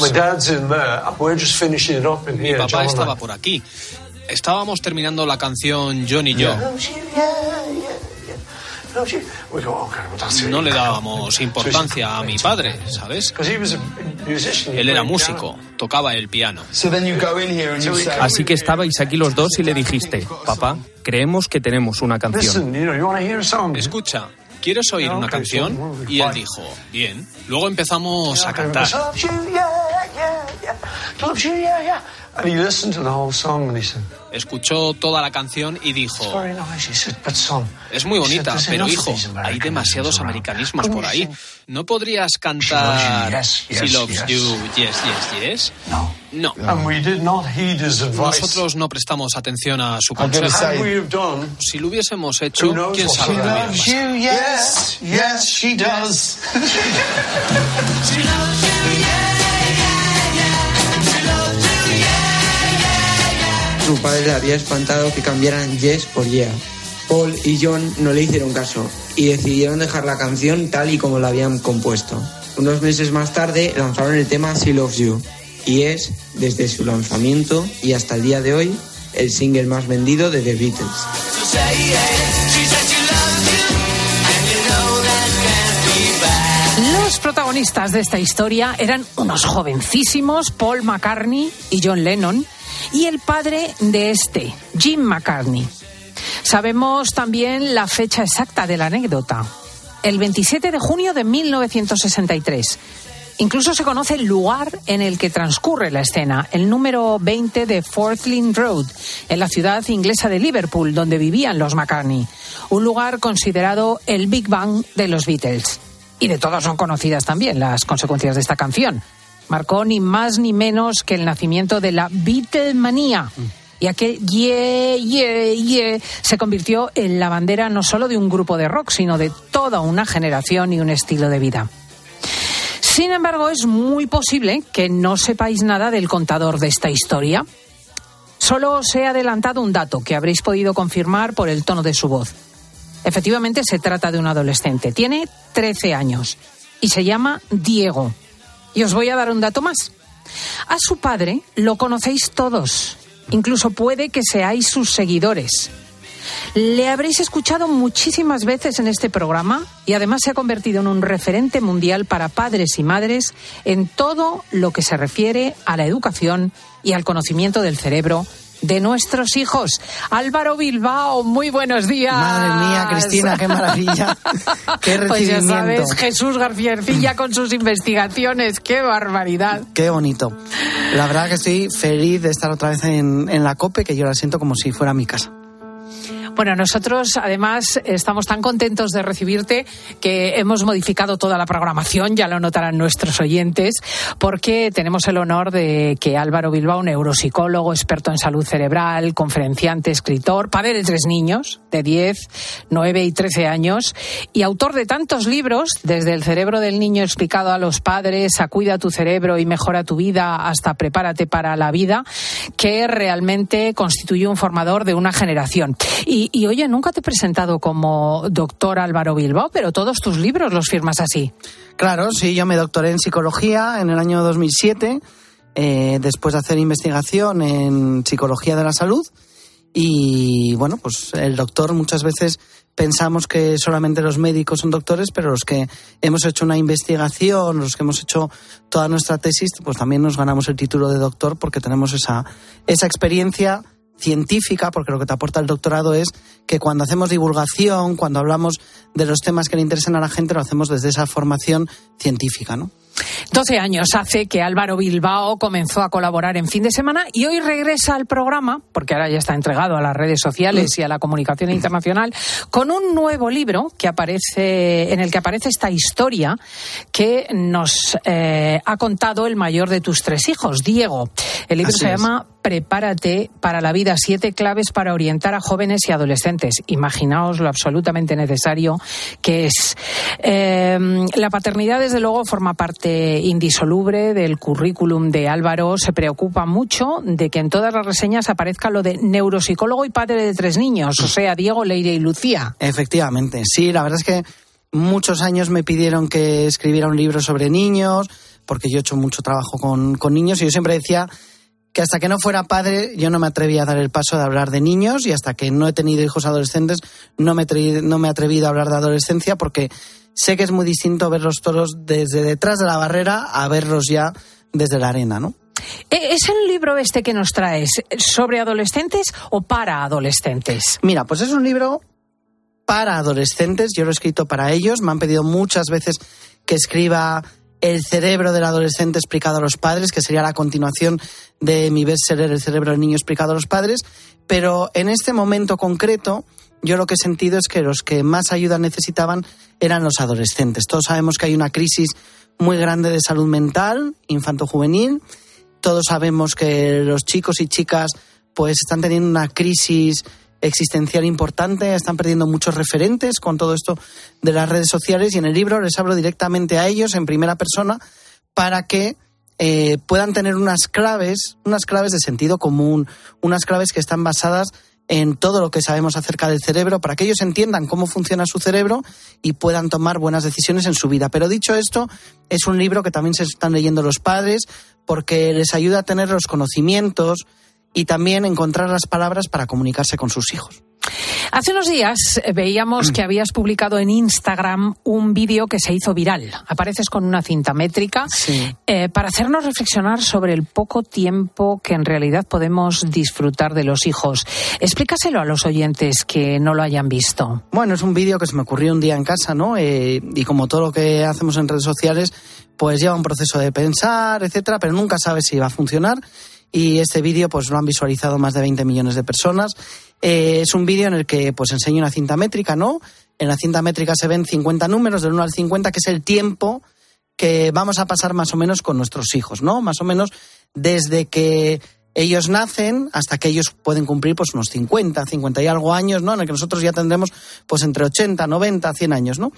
Mi papá estaba por aquí. Estábamos terminando la canción John y yo. No le dábamos importancia a mi padre, ¿sabes? Él era músico, tocaba el piano. Así que estabais aquí los dos y le dijiste: papá, creemos que tenemos una canción. Escucha, ¿quieres oír una canción? Y él dijo, bien. Luego empezamos a cantar. Escuchó toda la canción y dijo, es muy bonita, pero hijo, hay demasiados americanismos por ahí. ¿No podrías cantar She Loves You, Yes, Yes, Yes? No. Nosotros no prestamos atención a su consejo. Si lo hubiésemos hecho, quién sabe lo que hubiera pasado. Su padre le había espantado que cambiaran Yes por Yeah. Paul y John no le hicieron caso y decidieron dejar la canción tal y como la habían compuesto. Unos meses más tarde lanzaron el tema She Loves You y es, desde su lanzamiento y hasta el día de hoy, el single más vendido de The Beatles. Los protagonistas de esta historia eran unos jovencísimos, Paul McCartney y John Lennon, y el padre de este, Jim McCartney. Sabemos también la fecha exacta de la anécdota, el 27 de junio de 1963. Incluso se conoce el lugar en el que transcurre la escena, el número 20 de Forthlin Road, en la ciudad inglesa de Liverpool, donde vivían los McCartney, un lugar considerado el Big Bang de los Beatles. Y de todos son conocidas también las consecuencias de esta canción. Marcó ni más ni menos que el nacimiento de la Beatlemanía. Y aquel yeah, yeah, yeah se convirtió en la bandera no solo de un grupo de rock, sino de toda una generación y un estilo de vida. Sin embargo, es muy posible que no sepáis nada del contador de esta historia. Solo os he adelantado un dato que habréis podido confirmar por el tono de su voz. Efectivamente, se trata de un adolescente. Tiene 13 años y se llama Diego. Y os voy a dar un dato más. A su padre lo conocéis todos. Incluso puede que seáis sus seguidores. Le habréis escuchado muchísimas veces en este programa y además se ha convertido en un referente mundial para padres y madres en todo lo que se refiere a la educación y al conocimiento del cerebro de nuestros hijos. Álvaro Bilbao, muy buenos días. Madre mía, Cristina, qué maravilla. Qué recibimiento. Pues ya sabes, Jesús García Ercilla con sus investigaciones, qué barbaridad. Qué bonito. La verdad que estoy feliz de estar otra vez en la COPE, que yo la siento como si fuera mi casa. Bueno, nosotros además estamos tan contentos de recibirte que hemos modificado toda la programación, ya lo notarán nuestros oyentes, porque tenemos el honor de que Álvaro Bilbao, neuropsicólogo, experto en salud cerebral, conferenciante, escritor, padre de 3 niños de 10, 9 y 13 años y autor de tantos libros, desde El cerebro del niño explicado a los padres, a Cuida tu cerebro y mejora tu vida, hasta Prepárate para la vida, que realmente constituye un formador de una generación. Y oye, nunca te he presentado como doctor Álvaro Bilbao, pero todos tus libros los firmas así. Claro, sí, yo me doctoré en psicología en el año 2007, después de hacer investigación en psicología de la salud. Y bueno, pues el doctor, muchas veces pensamos que solamente los médicos son doctores, pero los que hemos hecho una investigación, los que hemos hecho toda nuestra tesis, pues también nos ganamos el título de doctor porque tenemos esa experiencia científica, porque lo que te aporta el doctorado es que cuando hacemos divulgación, cuando hablamos de los temas que le interesan a la gente, lo hacemos desde esa formación científica, ¿no? 12 años hace que Álvaro Bilbao comenzó a colaborar en Fin de Semana y hoy regresa al programa, porque ahora ya está entregado a las redes sociales y a la comunicación internacional, con un nuevo libro en el que aparece esta historia que nos ha contado el mayor de tus 3 hijos, Diego. El libro se llama Prepárate para la vida, 7 claves para orientar a jóvenes y adolescentes. Imaginaos lo absolutamente necesario que es. La paternidad, desde luego, forma parte indisoluble del currículum de Álvaro. Se preocupa mucho de que en todas las reseñas aparezca lo de neuropsicólogo y padre de 3 niños, o sea, Diego, Leire y Lucía. Efectivamente, sí, la verdad es que muchos años me pidieron que escribiera un libro sobre niños, porque yo he hecho mucho trabajo con niños y yo siempre decía que hasta que no fuera padre yo no me atreví a dar el paso de hablar de niños, y hasta que no he tenido hijos adolescentes no me he atrevido a hablar de adolescencia, porque sé que es muy distinto ver los toros desde detrás de la barrera a verlos ya desde la arena, ¿no? ¿Es el libro este que nos traes sobre adolescentes o para adolescentes? Mira, pues es un libro para adolescentes, yo lo he escrito para ellos. Me han pedido muchas veces que escriba El cerebro del adolescente explicado a los padres, que sería la continuación de mi bestseller El cerebro del niño explicado a los padres, pero en este momento concreto yo lo que he sentido es que los que más ayuda necesitaban eran los adolescentes. Todos sabemos que hay una crisis muy grande de salud mental infanto-juvenil, todos sabemos que los chicos y chicas pues están teniendo una crisis existencial importante, están perdiendo muchos referentes con todo esto de las redes sociales, y en el libro les hablo directamente a ellos en primera persona para que puedan tener unas claves de sentido común, unas claves que están basadas en todo lo que sabemos acerca del cerebro, para que ellos entiendan cómo funciona su cerebro y puedan tomar buenas decisiones en su vida. Pero dicho esto, es un libro que también se están leyendo los padres, porque les ayuda a tener los conocimientos y también encontrar las palabras para comunicarse con sus hijos. Hace unos días veíamos que habías publicado en Instagram un vídeo que se hizo viral. Apareces con una cinta métrica, sí, para hacernos reflexionar sobre el poco tiempo que en realidad podemos disfrutar de los hijos. Explícaselo a los oyentes que no lo hayan visto. Bueno, es un vídeo que se me ocurrió un día en casa, ¿no? Y como todo lo que hacemos en redes sociales, pues lleva un proceso de pensar, etcétera, pero nunca sabes si va a funcionar. Y este vídeo pues lo han visualizado más de 20 millones de personas. Es un vídeo en el que pues enseño una cinta métrica, ¿no? En la cinta métrica se ven 50 números, del 1 al 50, que es el tiempo que vamos a pasar más o menos con nuestros hijos, ¿no? Más o menos desde que ellos nacen hasta que ellos pueden cumplir pues unos 50 y algo años, ¿no? En el que nosotros ya tendremos pues entre 80, 90, 100 años, ¿no?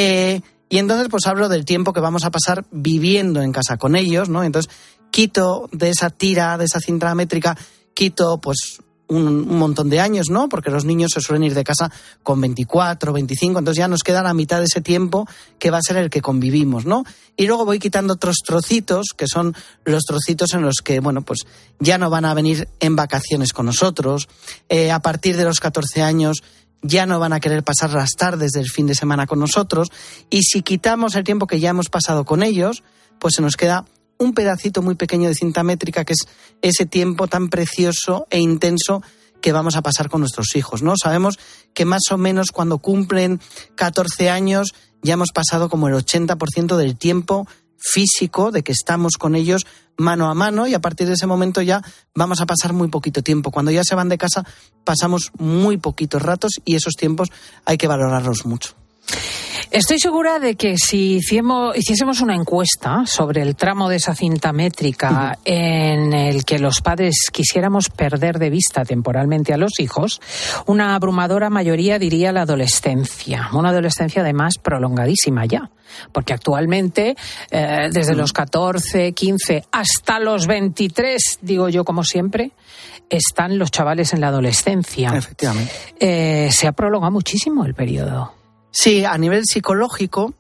Y entonces pues hablo del tiempo que vamos a pasar viviendo en casa con ellos, ¿no? Entonces quito de esa tira, de esa cinta métrica, quito pues un montón de años, ¿no? Porque los niños se suelen ir de casa con 24, 25, entonces ya nos queda la mitad de ese tiempo que va a ser el que convivimos, ¿no? Y luego voy quitando otros trocitos, que son los trocitos en los que, bueno, pues ya no van a venir en vacaciones con nosotros. A partir de los 14 años ya no van a querer pasar las tardes del fin de semana con nosotros. Y si quitamos el tiempo que ya hemos pasado con ellos, pues se nos queda un pedacito muy pequeño de cinta métrica, que es ese tiempo tan precioso e intenso que vamos a pasar con nuestros hijos, ¿no? Sabemos que más o menos cuando cumplen 14 años ya hemos pasado como el 80% del tiempo físico de que estamos con ellos mano a mano, y a partir de ese momento ya vamos a pasar muy poquito tiempo. Cuando ya se van de casa pasamos muy poquitos ratos, y esos tiempos hay que valorarlos mucho. Estoy segura de que si hiciésemos una encuesta sobre el tramo de esa cinta métrica en el que los padres quisiéramos perder de vista temporalmente a los hijos, una abrumadora mayoría diría la adolescencia. Una adolescencia además prolongadísima ya, porque actualmente desde los 14, 15 hasta los 23, digo yo como siempre, están los chavales en la adolescencia. Efectivamente. Se ha prolongado muchísimo el periodo. Sí, a nivel psicológico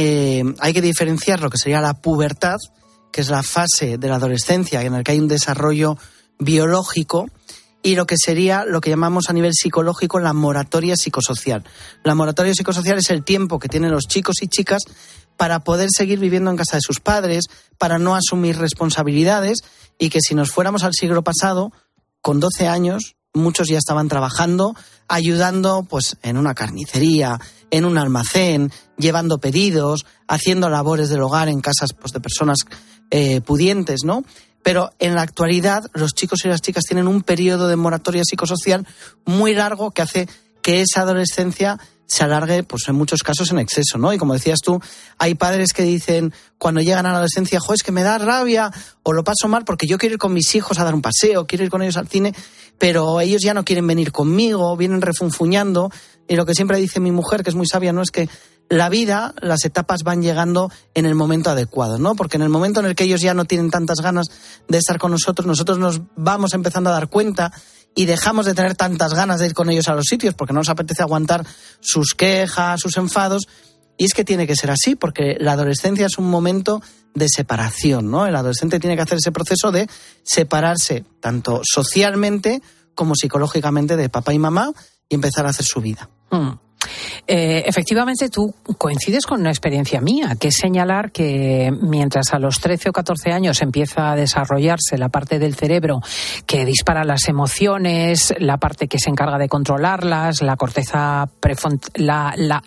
hay que diferenciar lo que sería la pubertad, que es la fase de la adolescencia en la que hay un desarrollo biológico, y lo que sería lo que llamamos a nivel psicológico la moratoria psicosocial. La moratoria psicosocial es el tiempo que tienen los chicos y chicas para poder seguir viviendo en casa de sus padres, para no asumir responsabilidades, y que si nos fuéramos al siglo pasado, con 12 años, muchos ya estaban trabajando, ayudando pues en una carnicería, en un almacén, llevando pedidos, haciendo labores del hogar en casas pues de personas pudientes, ¿no? Pero en la actualidad los chicos y las chicas tienen un periodo de moratoria psicosocial muy largo que hace que esa adolescencia se alargue, pues en muchos casos en exceso, ¿no? Y como decías tú, hay padres que dicen cuando llegan a la adolescencia, es que me da rabia o lo paso mal porque yo quiero ir con mis hijos a dar un paseo, quiero ir con ellos al cine, pero ellos ya no quieren venir conmigo, vienen refunfuñando. Y lo que siempre dice mi mujer, que es muy sabia, ¿no? Es que la vida, las etapas van llegando en el momento adecuado, ¿no? Porque en el momento en el que ellos ya no tienen tantas ganas de estar con nosotros, nosotros nos vamos empezando a dar cuenta y dejamos de tener tantas ganas de ir con ellos a los sitios porque no nos apetece aguantar sus quejas, sus enfados. Y es que tiene que ser así, porque la adolescencia es un momento de separación, ¿no? El adolescente tiene que hacer ese proceso de separarse tanto socialmente como psicológicamente de papá y mamá y empezar a hacer su vida. Efectivamente, tú coincides con una experiencia mía, que es señalar que mientras a los 13 o 14 años empieza a desarrollarse la parte del cerebro que dispara las emociones, la parte que se encarga de controlarlas, la corteza prefrontal,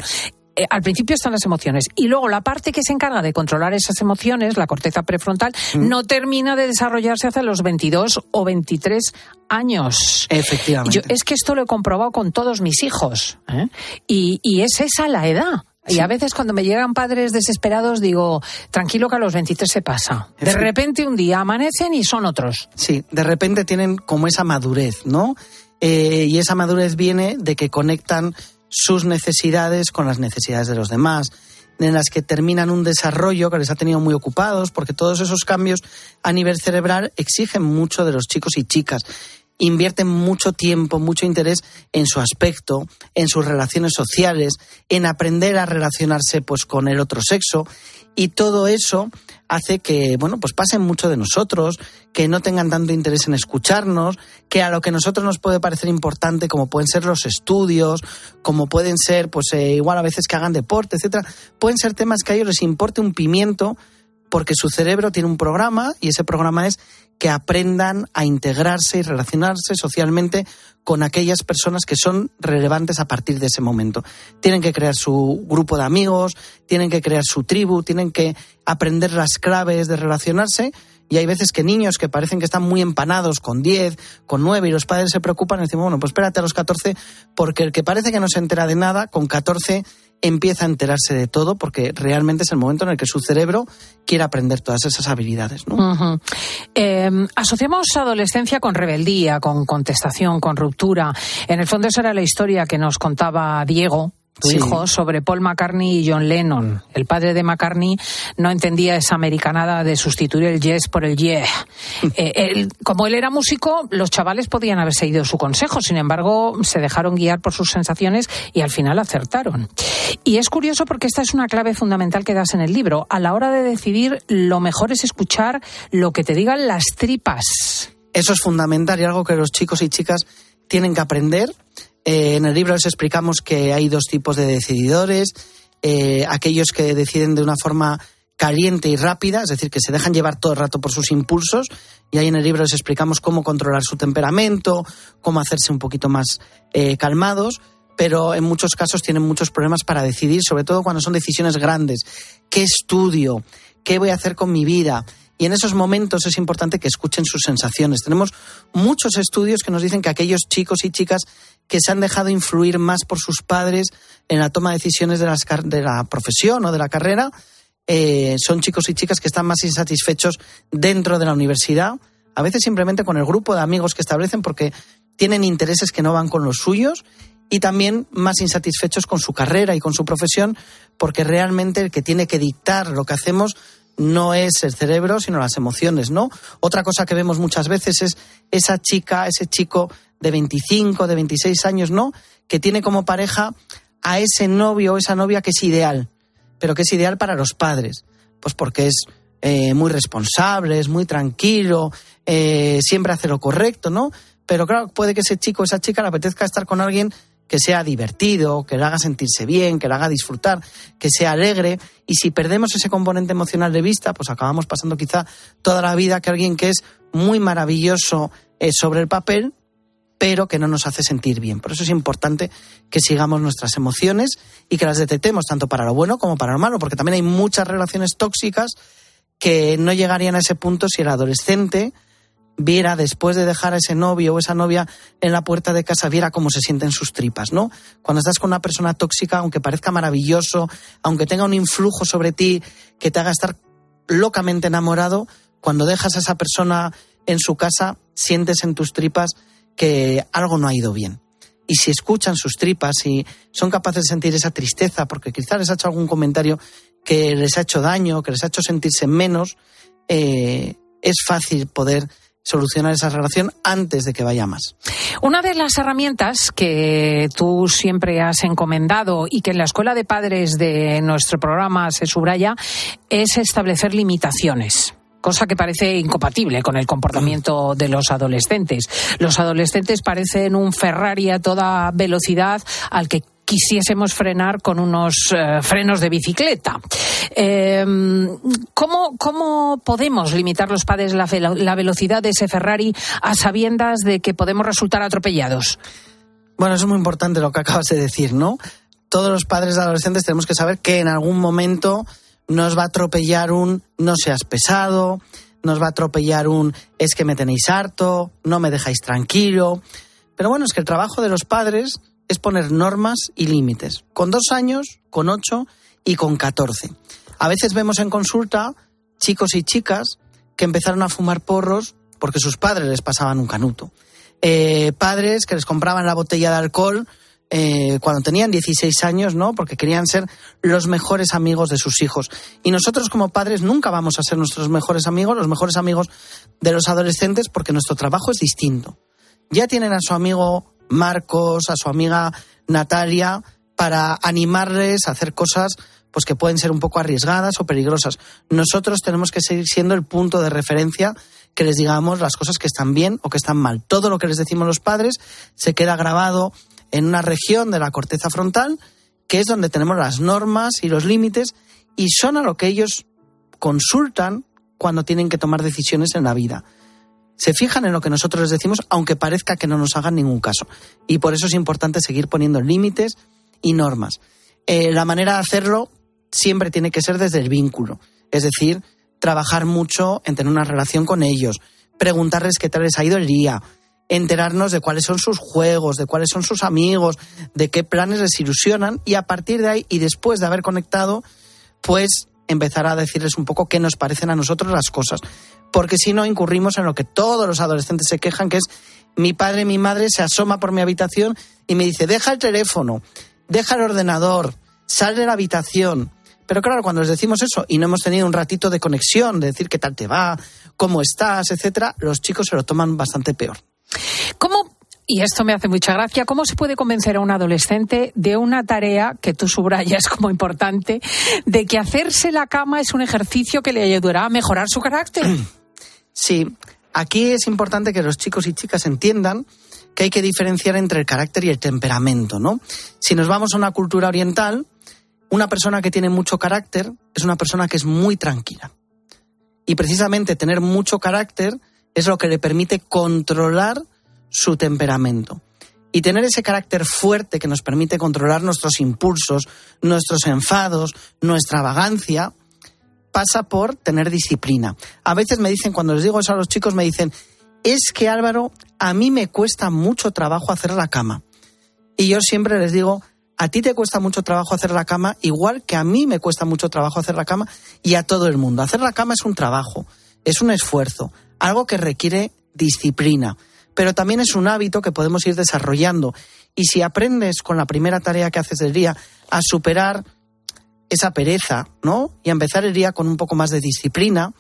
al principio están las emociones y luego la parte que se encarga de controlar esas emociones, la corteza prefrontal, no termina de desarrollarse hasta los 22 o 23 años. Efectivamente. Yo es que esto lo he comprobado con todos mis hijos, ¿eh? Y es esa la edad. Y a veces cuando me llegan padres desesperados digo, tranquilo que a los 23 se pasa. De repente un día amanecen y son otros. Sí, de repente tienen como esa madurez, ¿no? Y esa madurez viene de que conectan sus necesidades con las necesidades de los demás, en las que terminan un desarrollo que les ha tenido muy ocupados, porque todos esos cambios a nivel cerebral exigen mucho de los chicos y chicas. Invierten mucho tiempo, mucho interés en su aspecto, en sus relaciones sociales, en aprender a relacionarse pues con el otro sexo, y todo eso hace que, pues pasen mucho de nosotros, que no tengan tanto interés en escucharnos, que a lo que a nosotros nos puede parecer importante, como pueden ser los estudios, como pueden ser, igual a veces que hagan deporte, etcétera, pueden ser temas que a ellos les importe un pimiento, porque su cerebro tiene un programa, y ese programa es que aprendan a integrarse y relacionarse socialmente con aquellas personas que son relevantes a partir de ese momento. Tienen que crear su grupo de amigos, tienen que crear su tribu, tienen que aprender las claves de relacionarse, y hay veces que niños que parecen que están muy empanados con 10, con 9, y los padres se preocupan y decimos, pues espérate a los 14, porque el que parece que no se entera de nada, con 14 empieza a enterarse de todo, porque realmente es el momento en el que su cerebro quiere aprender todas esas habilidades, ¿no? Uh-huh. Asociamos adolescencia con rebeldía, con contestación, con ruptura. En el fondo esa era la historia que nos contaba Diego, tu hijo, sobre Paul McCartney y John Lennon. El padre de McCartney no entendía esa americanada de sustituir el yes por el yeah. Como él era músico, los chavales podían haber seguido su consejo, sin embargo, se dejaron guiar por sus sensaciones y al final acertaron. Y es curioso porque esta es una clave fundamental que das en el libro. A la hora de decidir, lo mejor es escuchar lo que te digan las tripas. Eso es fundamental y algo que los chicos y chicas tienen que aprender. En el libro les explicamos que hay dos tipos de decididores, aquellos que deciden de una forma caliente y rápida, es decir, que se dejan llevar todo el rato por sus impulsos, y ahí en el libro les explicamos cómo controlar su temperamento, cómo hacerse un poquito más calmados, pero en muchos casos tienen muchos problemas para decidir, sobre todo cuando son decisiones grandes. ¿Qué estudio? ¿Qué voy a hacer con mi vida? Y en esos momentos es importante que escuchen sus sensaciones. Tenemos muchos estudios que nos dicen que aquellos chicos y chicas que se han dejado influir más por sus padres en la toma de decisiones de la profesión o de la carrera, son chicos y chicas que están más insatisfechos dentro de la universidad, a veces simplemente con el grupo de amigos que establecen porque tienen intereses que no van con los suyos, y también más insatisfechos con su carrera y con su profesión, porque realmente el que tiene que dictar lo que hacemos no es el cerebro, sino las emociones, ¿no? Otra cosa que vemos muchas veces es esa chica, ese chico de 25, de 26 años, ¿no?, que tiene como pareja a ese novio o esa novia que es ideal, pero que es ideal para los padres, pues porque es muy responsable, es muy tranquilo, siempre hace lo correcto, ¿no? Pero claro, puede que ese chico o esa chica le apetezca estar con alguien que sea divertido, que le haga sentirse bien, que le haga disfrutar, que sea alegre, y si perdemos ese componente emocional de vista, pues acabamos pasando quizá toda la vida que alguien que es muy maravilloso sobre el papel, pero que no nos hace sentir bien. Por eso es importante que sigamos nuestras emociones y que las detectemos tanto para lo bueno como para lo malo, porque también hay muchas relaciones tóxicas que no llegarían a ese punto si el adolescente viera, después de dejar a ese novio o esa novia en la puerta de casa, viera cómo se sienten sus tripas, ¿no? Cuando estás con una persona tóxica, aunque parezca maravilloso, aunque tenga un influjo sobre ti que te haga estar locamente enamorado, cuando dejas a esa persona en su casa, sientes en tus tripas que algo no ha ido bien. Y si escuchan sus tripas y son capaces de sentir esa tristeza porque quizás les ha hecho algún comentario que les ha hecho daño, que les ha hecho sentirse menos, es fácil poder solucionar esa relación antes de que vaya más. Una de las herramientas que tú siempre has encomendado y que en la Escuela de Padres de nuestro programa se subraya es establecer limitaciones, cosa que parece incompatible con el comportamiento de los adolescentes. Los adolescentes parecen un Ferrari a toda velocidad al que quisiésemos frenar con unos frenos de bicicleta. ¿Cómo podemos limitar los padres la velocidad de ese Ferrari a sabiendas de que podemos resultar atropellados? Bueno, eso es muy importante lo que acabas de decir, ¿no? Todos los padres de adolescentes tenemos que saber que en algún momento nos va a atropellar un no seas pesado, nos va a atropellar un es que me tenéis harto, no me dejáis tranquilo. Pero bueno, es que el trabajo de los padres es poner normas y límites, con 2 años, con 8 y con 14. A veces vemos en consulta chicos y chicas que empezaron a fumar porros porque sus padres les pasaban un canuto. Padres que les compraban la botella de alcohol cuando tenían 16 años, ¿no? Porque querían ser los mejores amigos de sus hijos. Y nosotros como padres nunca vamos a ser nuestros mejores amigos, los mejores amigos de los adolescentes, porque nuestro trabajo es distinto. Ya tienen a su amigo Marcos, a su amiga Natalia, para animarles a hacer cosas pues que pueden ser un poco arriesgadas o peligrosas. Nosotros tenemos que seguir siendo el punto de referencia, que les digamos las cosas que están bien o que están mal. Todo lo que les decimos los padres se queda grabado en una región de la corteza frontal, que es donde tenemos las normas y los límites, y son a lo que ellos consultan cuando tienen que tomar decisiones en la vida. Se fijan en lo que nosotros les decimos, aunque parezca que no nos hagan ningún caso. Y por eso es importante seguir poniendo límites y normas. La manera de hacerlo siempre tiene que ser desde el vínculo. Es decir, trabajar mucho en tener una relación con ellos, preguntarles qué tal les ha ido el día, enterarnos de cuáles son sus juegos, de cuáles son sus amigos, de qué planes les ilusionan, y a partir de ahí, y después de haber conectado, pues empezar a decirles un poco qué nos parecen a nosotros las cosas. Porque si no, incurrimos en lo que todos los adolescentes se quejan, que es mi padre, mi madre se asoma por mi habitación y me dice, deja el teléfono, deja el ordenador, sal de la habitación. Pero claro, cuando les decimos eso y no hemos tenido un ratito de conexión, de decir qué tal te va, cómo estás, etcétera, los chicos se lo toman bastante peor. ¿Cómo, y esto me hace mucha gracia, cómo se puede convencer a un adolescente de una tarea que tú subrayas como importante, de que hacerse la cama es un ejercicio que le ayudará a mejorar su carácter? Sí, aquí es importante que los chicos y chicas entiendan que hay que diferenciar entre el carácter y el temperamento, ¿no? Si nos vamos a una cultura oriental, una persona que tiene mucho carácter es una persona que es muy tranquila. Y precisamente tener mucho carácter es lo que le permite controlar su temperamento. Y tener ese carácter fuerte que nos permite controlar nuestros impulsos, nuestros enfados, nuestra vagancia, pasa por tener disciplina. A veces me dicen, cuando les digo eso a los chicos, me dicen, es que Álvaro, a mí me cuesta mucho trabajo hacer la cama. Y yo siempre les digo, a ti te cuesta mucho trabajo hacer la cama, igual que a mí me cuesta mucho trabajo hacer la cama y a todo el mundo. Hacer la cama es un trabajo, es un esfuerzo, algo que requiere disciplina, pero también es un hábito que podemos ir desarrollando. Y si aprendes con la primera tarea que haces del día a superar esa pereza, ¿no? Y a empezar el día con un poco más de disciplina,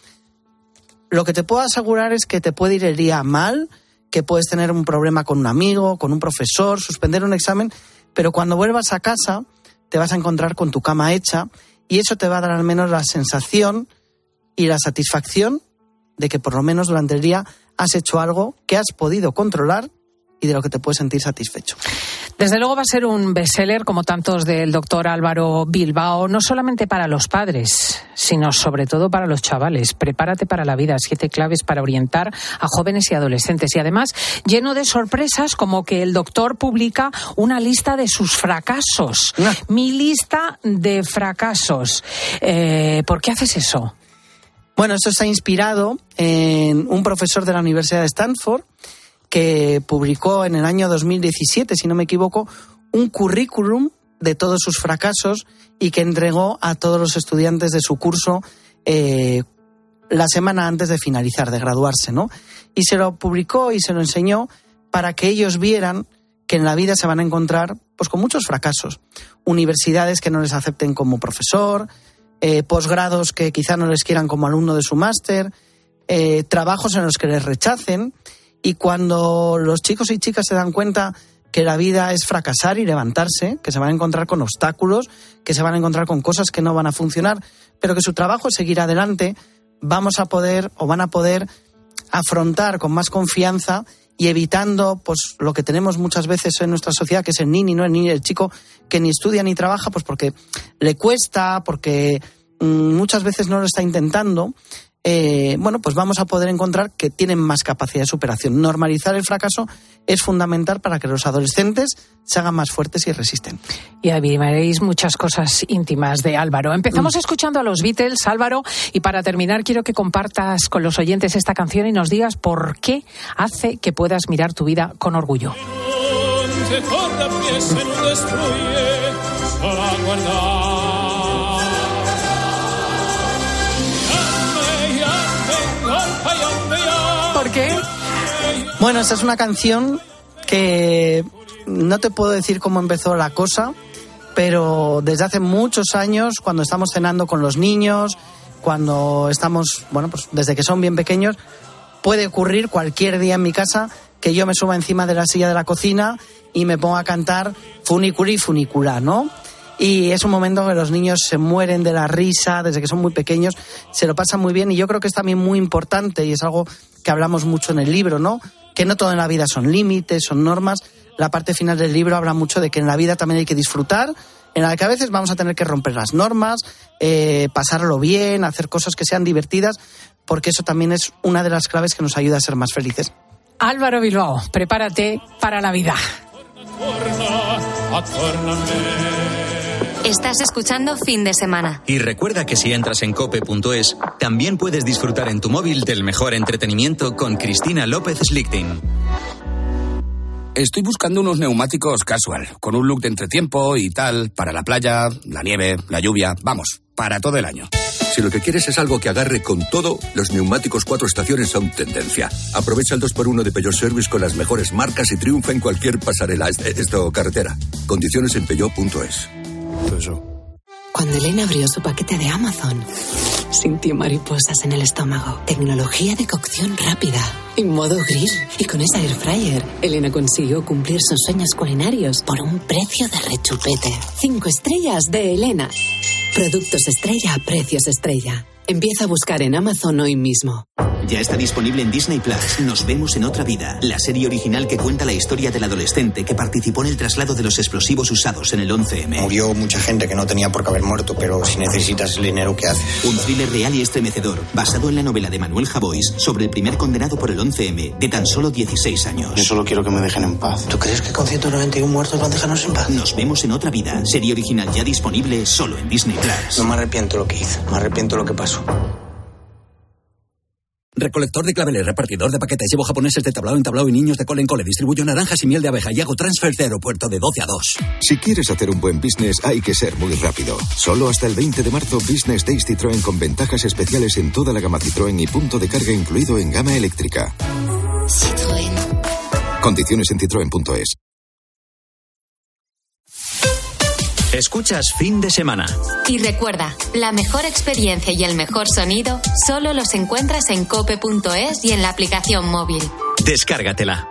lo que te puedo asegurar es que te puede ir el día mal, que puedes tener un problema con un amigo, con un profesor, suspender un examen, pero cuando vuelvas a casa te vas a encontrar con tu cama hecha y eso te va a dar al menos la sensación y la satisfacción de que por lo menos durante el día has hecho algo que has podido controlar y de lo que te puedes sentir satisfecho. Desde luego va a ser un bestseller como tantos del doctor Álvaro Bilbao, no solamente para los padres, sino sobre todo para los chavales. Prepárate para la vida, 7 claves para orientar a jóvenes y adolescentes. Y además lleno de sorpresas, como que el doctor publica una lista de sus fracasos. Mi lista de fracasos. ¿Por qué haces eso? Bueno, esto está inspirado en un profesor de la Universidad de Stanford que publicó en el año 2017, si no me equivoco, un currículum de todos sus fracasos y que entregó a todos los estudiantes de su curso la semana antes de finalizar, de graduarse, ¿no? Y se lo publicó y se lo enseñó para que ellos vieran que en la vida se van a encontrar pues con muchos fracasos. Universidades que no les acepten como profesor, posgrados que quizá no les quieran como alumno de su máster, trabajos en los que les rechacen, y cuando los chicos y chicas se dan cuenta que la vida es fracasar y levantarse, que se van a encontrar con obstáculos, que se van a encontrar con cosas que no van a funcionar, pero que su trabajo es seguir adelante, van a poder afrontar con más confianza y evitando pues lo que tenemos muchas veces en nuestra sociedad, que es el nini, ¿no? El chico que ni estudia ni trabaja pues porque le cuesta, porque muchas veces no lo está intentando. Pues vamos a poder encontrar que tienen más capacidad de superación. Normalizar el fracaso es fundamental para que los adolescentes se hagan más fuertes y resisten. Y admiraréis muchas cosas íntimas de Álvaro. Empezamos escuchando a los Beatles, Álvaro, y para terminar quiero que compartas con los oyentes esta canción y nos digas por qué hace que puedas mirar tu vida con orgullo. ¿Por qué? Bueno, esta es una canción que no te puedo decir cómo empezó la cosa, pero desde hace muchos años, cuando estamos cenando con los niños, cuando estamos, pues desde que son bien pequeños, puede ocurrir cualquier día en mi casa que yo me suba encima de la silla de la cocina y me ponga a cantar Funiculi Funicula, ¿no? Y es un momento que los niños se mueren de la risa desde que son muy pequeños, se lo pasan muy bien, y yo creo que es también muy importante, y es algo que hablamos mucho en el libro, ¿no? Que no todo en la vida son límites, son normas. La parte final del libro habla mucho de que en la vida también hay que disfrutar, en la que a veces vamos a tener que romper las normas, pasarlo bien, hacer cosas que sean divertidas, porque eso también es una de las claves que nos ayuda a ser más felices. Álvaro Bilbao, prepárate para la vida. Estás escuchando Fin de Semana. Y recuerda que si entras en cope.es, también puedes disfrutar en tu móvil del mejor entretenimiento con Cristina López Slichting. Estoy buscando unos neumáticos casual, con un look de entretiempo y tal, para la playa, la nieve, la lluvia, vamos, para todo el año. Si lo que quieres es algo que agarre con todo, los neumáticos 4 estaciones son tendencia. Aprovecha el 2x1 de Peugeot Service con las mejores marcas y triunfa en cualquier pasarela, carretera. Condiciones en peugeot.es. Cuando Elena abrió su paquete de Amazon, sintió mariposas en el estómago. Tecnología de cocción rápida, en modo grill. Y con esa air fryer, Elena consiguió cumplir sus sueños culinarios por un precio de rechupete. 5 estrellas de Elena. Productos estrella a precios estrella. Empieza a buscar en Amazon hoy mismo. Ya está disponible en Disney Plus. Nos vemos en otra vida. La serie original que cuenta la historia del adolescente que participó en el traslado de los explosivos usados en el 11M. Murió mucha gente que no tenía por qué haber muerto, pero si necesitas el dinero, ¿qué haces? Un thriller real y estremecedor, basado en la novela de Manuel Javois sobre el primer condenado por el 11M, de tan solo 16 años. Yo solo quiero que me dejen en paz. ¿Tú crees que con 191 muertos van a dejarnos en paz? Nos vemos en otra vida. Serie original ya disponible solo en Disney Plus. No me arrepiento lo que hice. Me arrepiento lo que pasó. Recolector de claveles, repartidor de paquetes, llevo japoneses de tablao en tablao y niños de cole en cole, distribuyo naranjas y miel de abeja y hago transfer de aeropuerto de 12 a 2. Si quieres hacer un buen business, hay que ser muy rápido. Solo hasta el 20 de marzo, Business Days Citroën con ventajas especiales en toda la gama Citroën y punto de carga incluido en gama eléctrica. Citroën. Condiciones en citroen.es. Escuchas Fin de Semana. Y recuerda, la mejor experiencia y el mejor sonido solo los encuentras en cope.es y en la aplicación móvil. Descárgatela.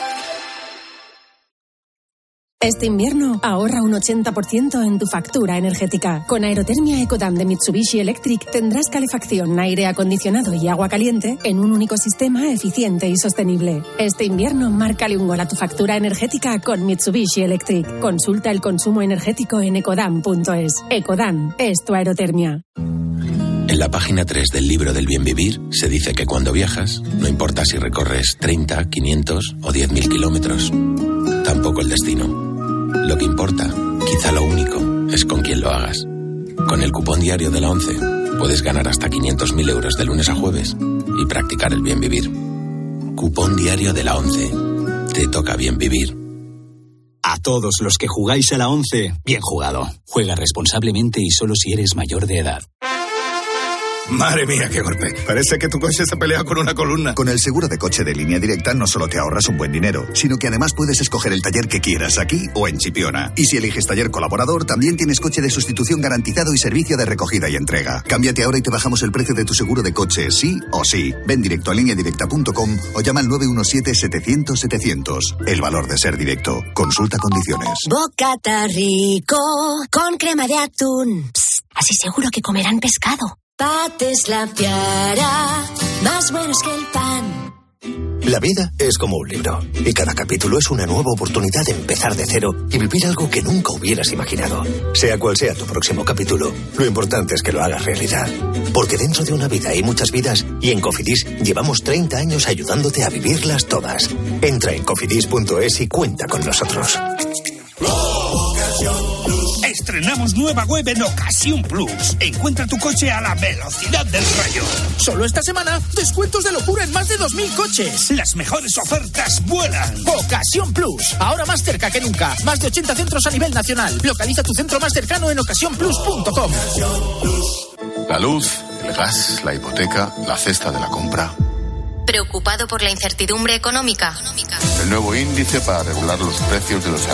Este invierno ahorra un 80% en tu factura energética. Con Aerotermia Ecodan de Mitsubishi Electric tendrás calefacción, aire acondicionado y agua caliente en un único sistema eficiente y sostenible. Este invierno márcale un gol a tu factura energética con Mitsubishi Electric. Consulta el consumo energético en ecodan.es. Ecodan es tu aerotermia. En la página 3 del libro del bien vivir se dice que cuando viajas, no importa si recorres 30, 500 o 10.000 kilómetros, tampoco el destino. Lo que importa, quizá lo único, es con quién lo hagas. Con el cupón diario de la ONCE puedes ganar hasta 500.000 euros de lunes a jueves y practicar el bien vivir. Cupón diario de la ONCE. Te toca bien vivir. A todos los que jugáis a la ONCE, bien jugado. Juega responsablemente y solo si eres mayor de edad. Madre mía, qué golpe. Parece que tu coche se pelea con una columna. Con el seguro de coche de Línea Directa no solo te ahorras un buen dinero, sino que además puedes escoger el taller que quieras aquí o en Chipiona. Y si eliges taller colaborador, también tienes coche de sustitución garantizado y servicio de recogida y entrega. Cámbiate ahora y te bajamos el precio de tu seguro de coche, sí o sí. Ven directo a lineadirecta.com o llama al 917-700-700. El valor de ser directo. Consulta condiciones. Bocata rico con crema de atún. Psst, así seguro que comerán pescado. Pates la Piara, más buenos que el pan. La vida es como un libro y cada capítulo es una nueva oportunidad de empezar de cero y vivir algo que nunca hubieras imaginado. Sea cual sea tu próximo capítulo, lo importante es que lo hagas realidad. Porque dentro de una vida hay muchas vidas y en Cofidis llevamos 30 años ayudándote a vivirlas todas. Entra en cofidis.es y cuenta con nosotros. Estrenamos nueva web en Ocasión Plus. Encuentra tu coche a la velocidad del rayo. Solo esta semana, descuentos de locura en más de 2.000 coches. Las mejores ofertas vuelan. Ocasión Plus. Ahora más cerca que nunca. Más de 80 centros a nivel nacional. Localiza tu centro más cercano en ocasiónplus.com. La luz, el gas, la hipoteca, la cesta de la compra. ¿Preocupado por la incertidumbre económica? El nuevo índice para regular los precios de los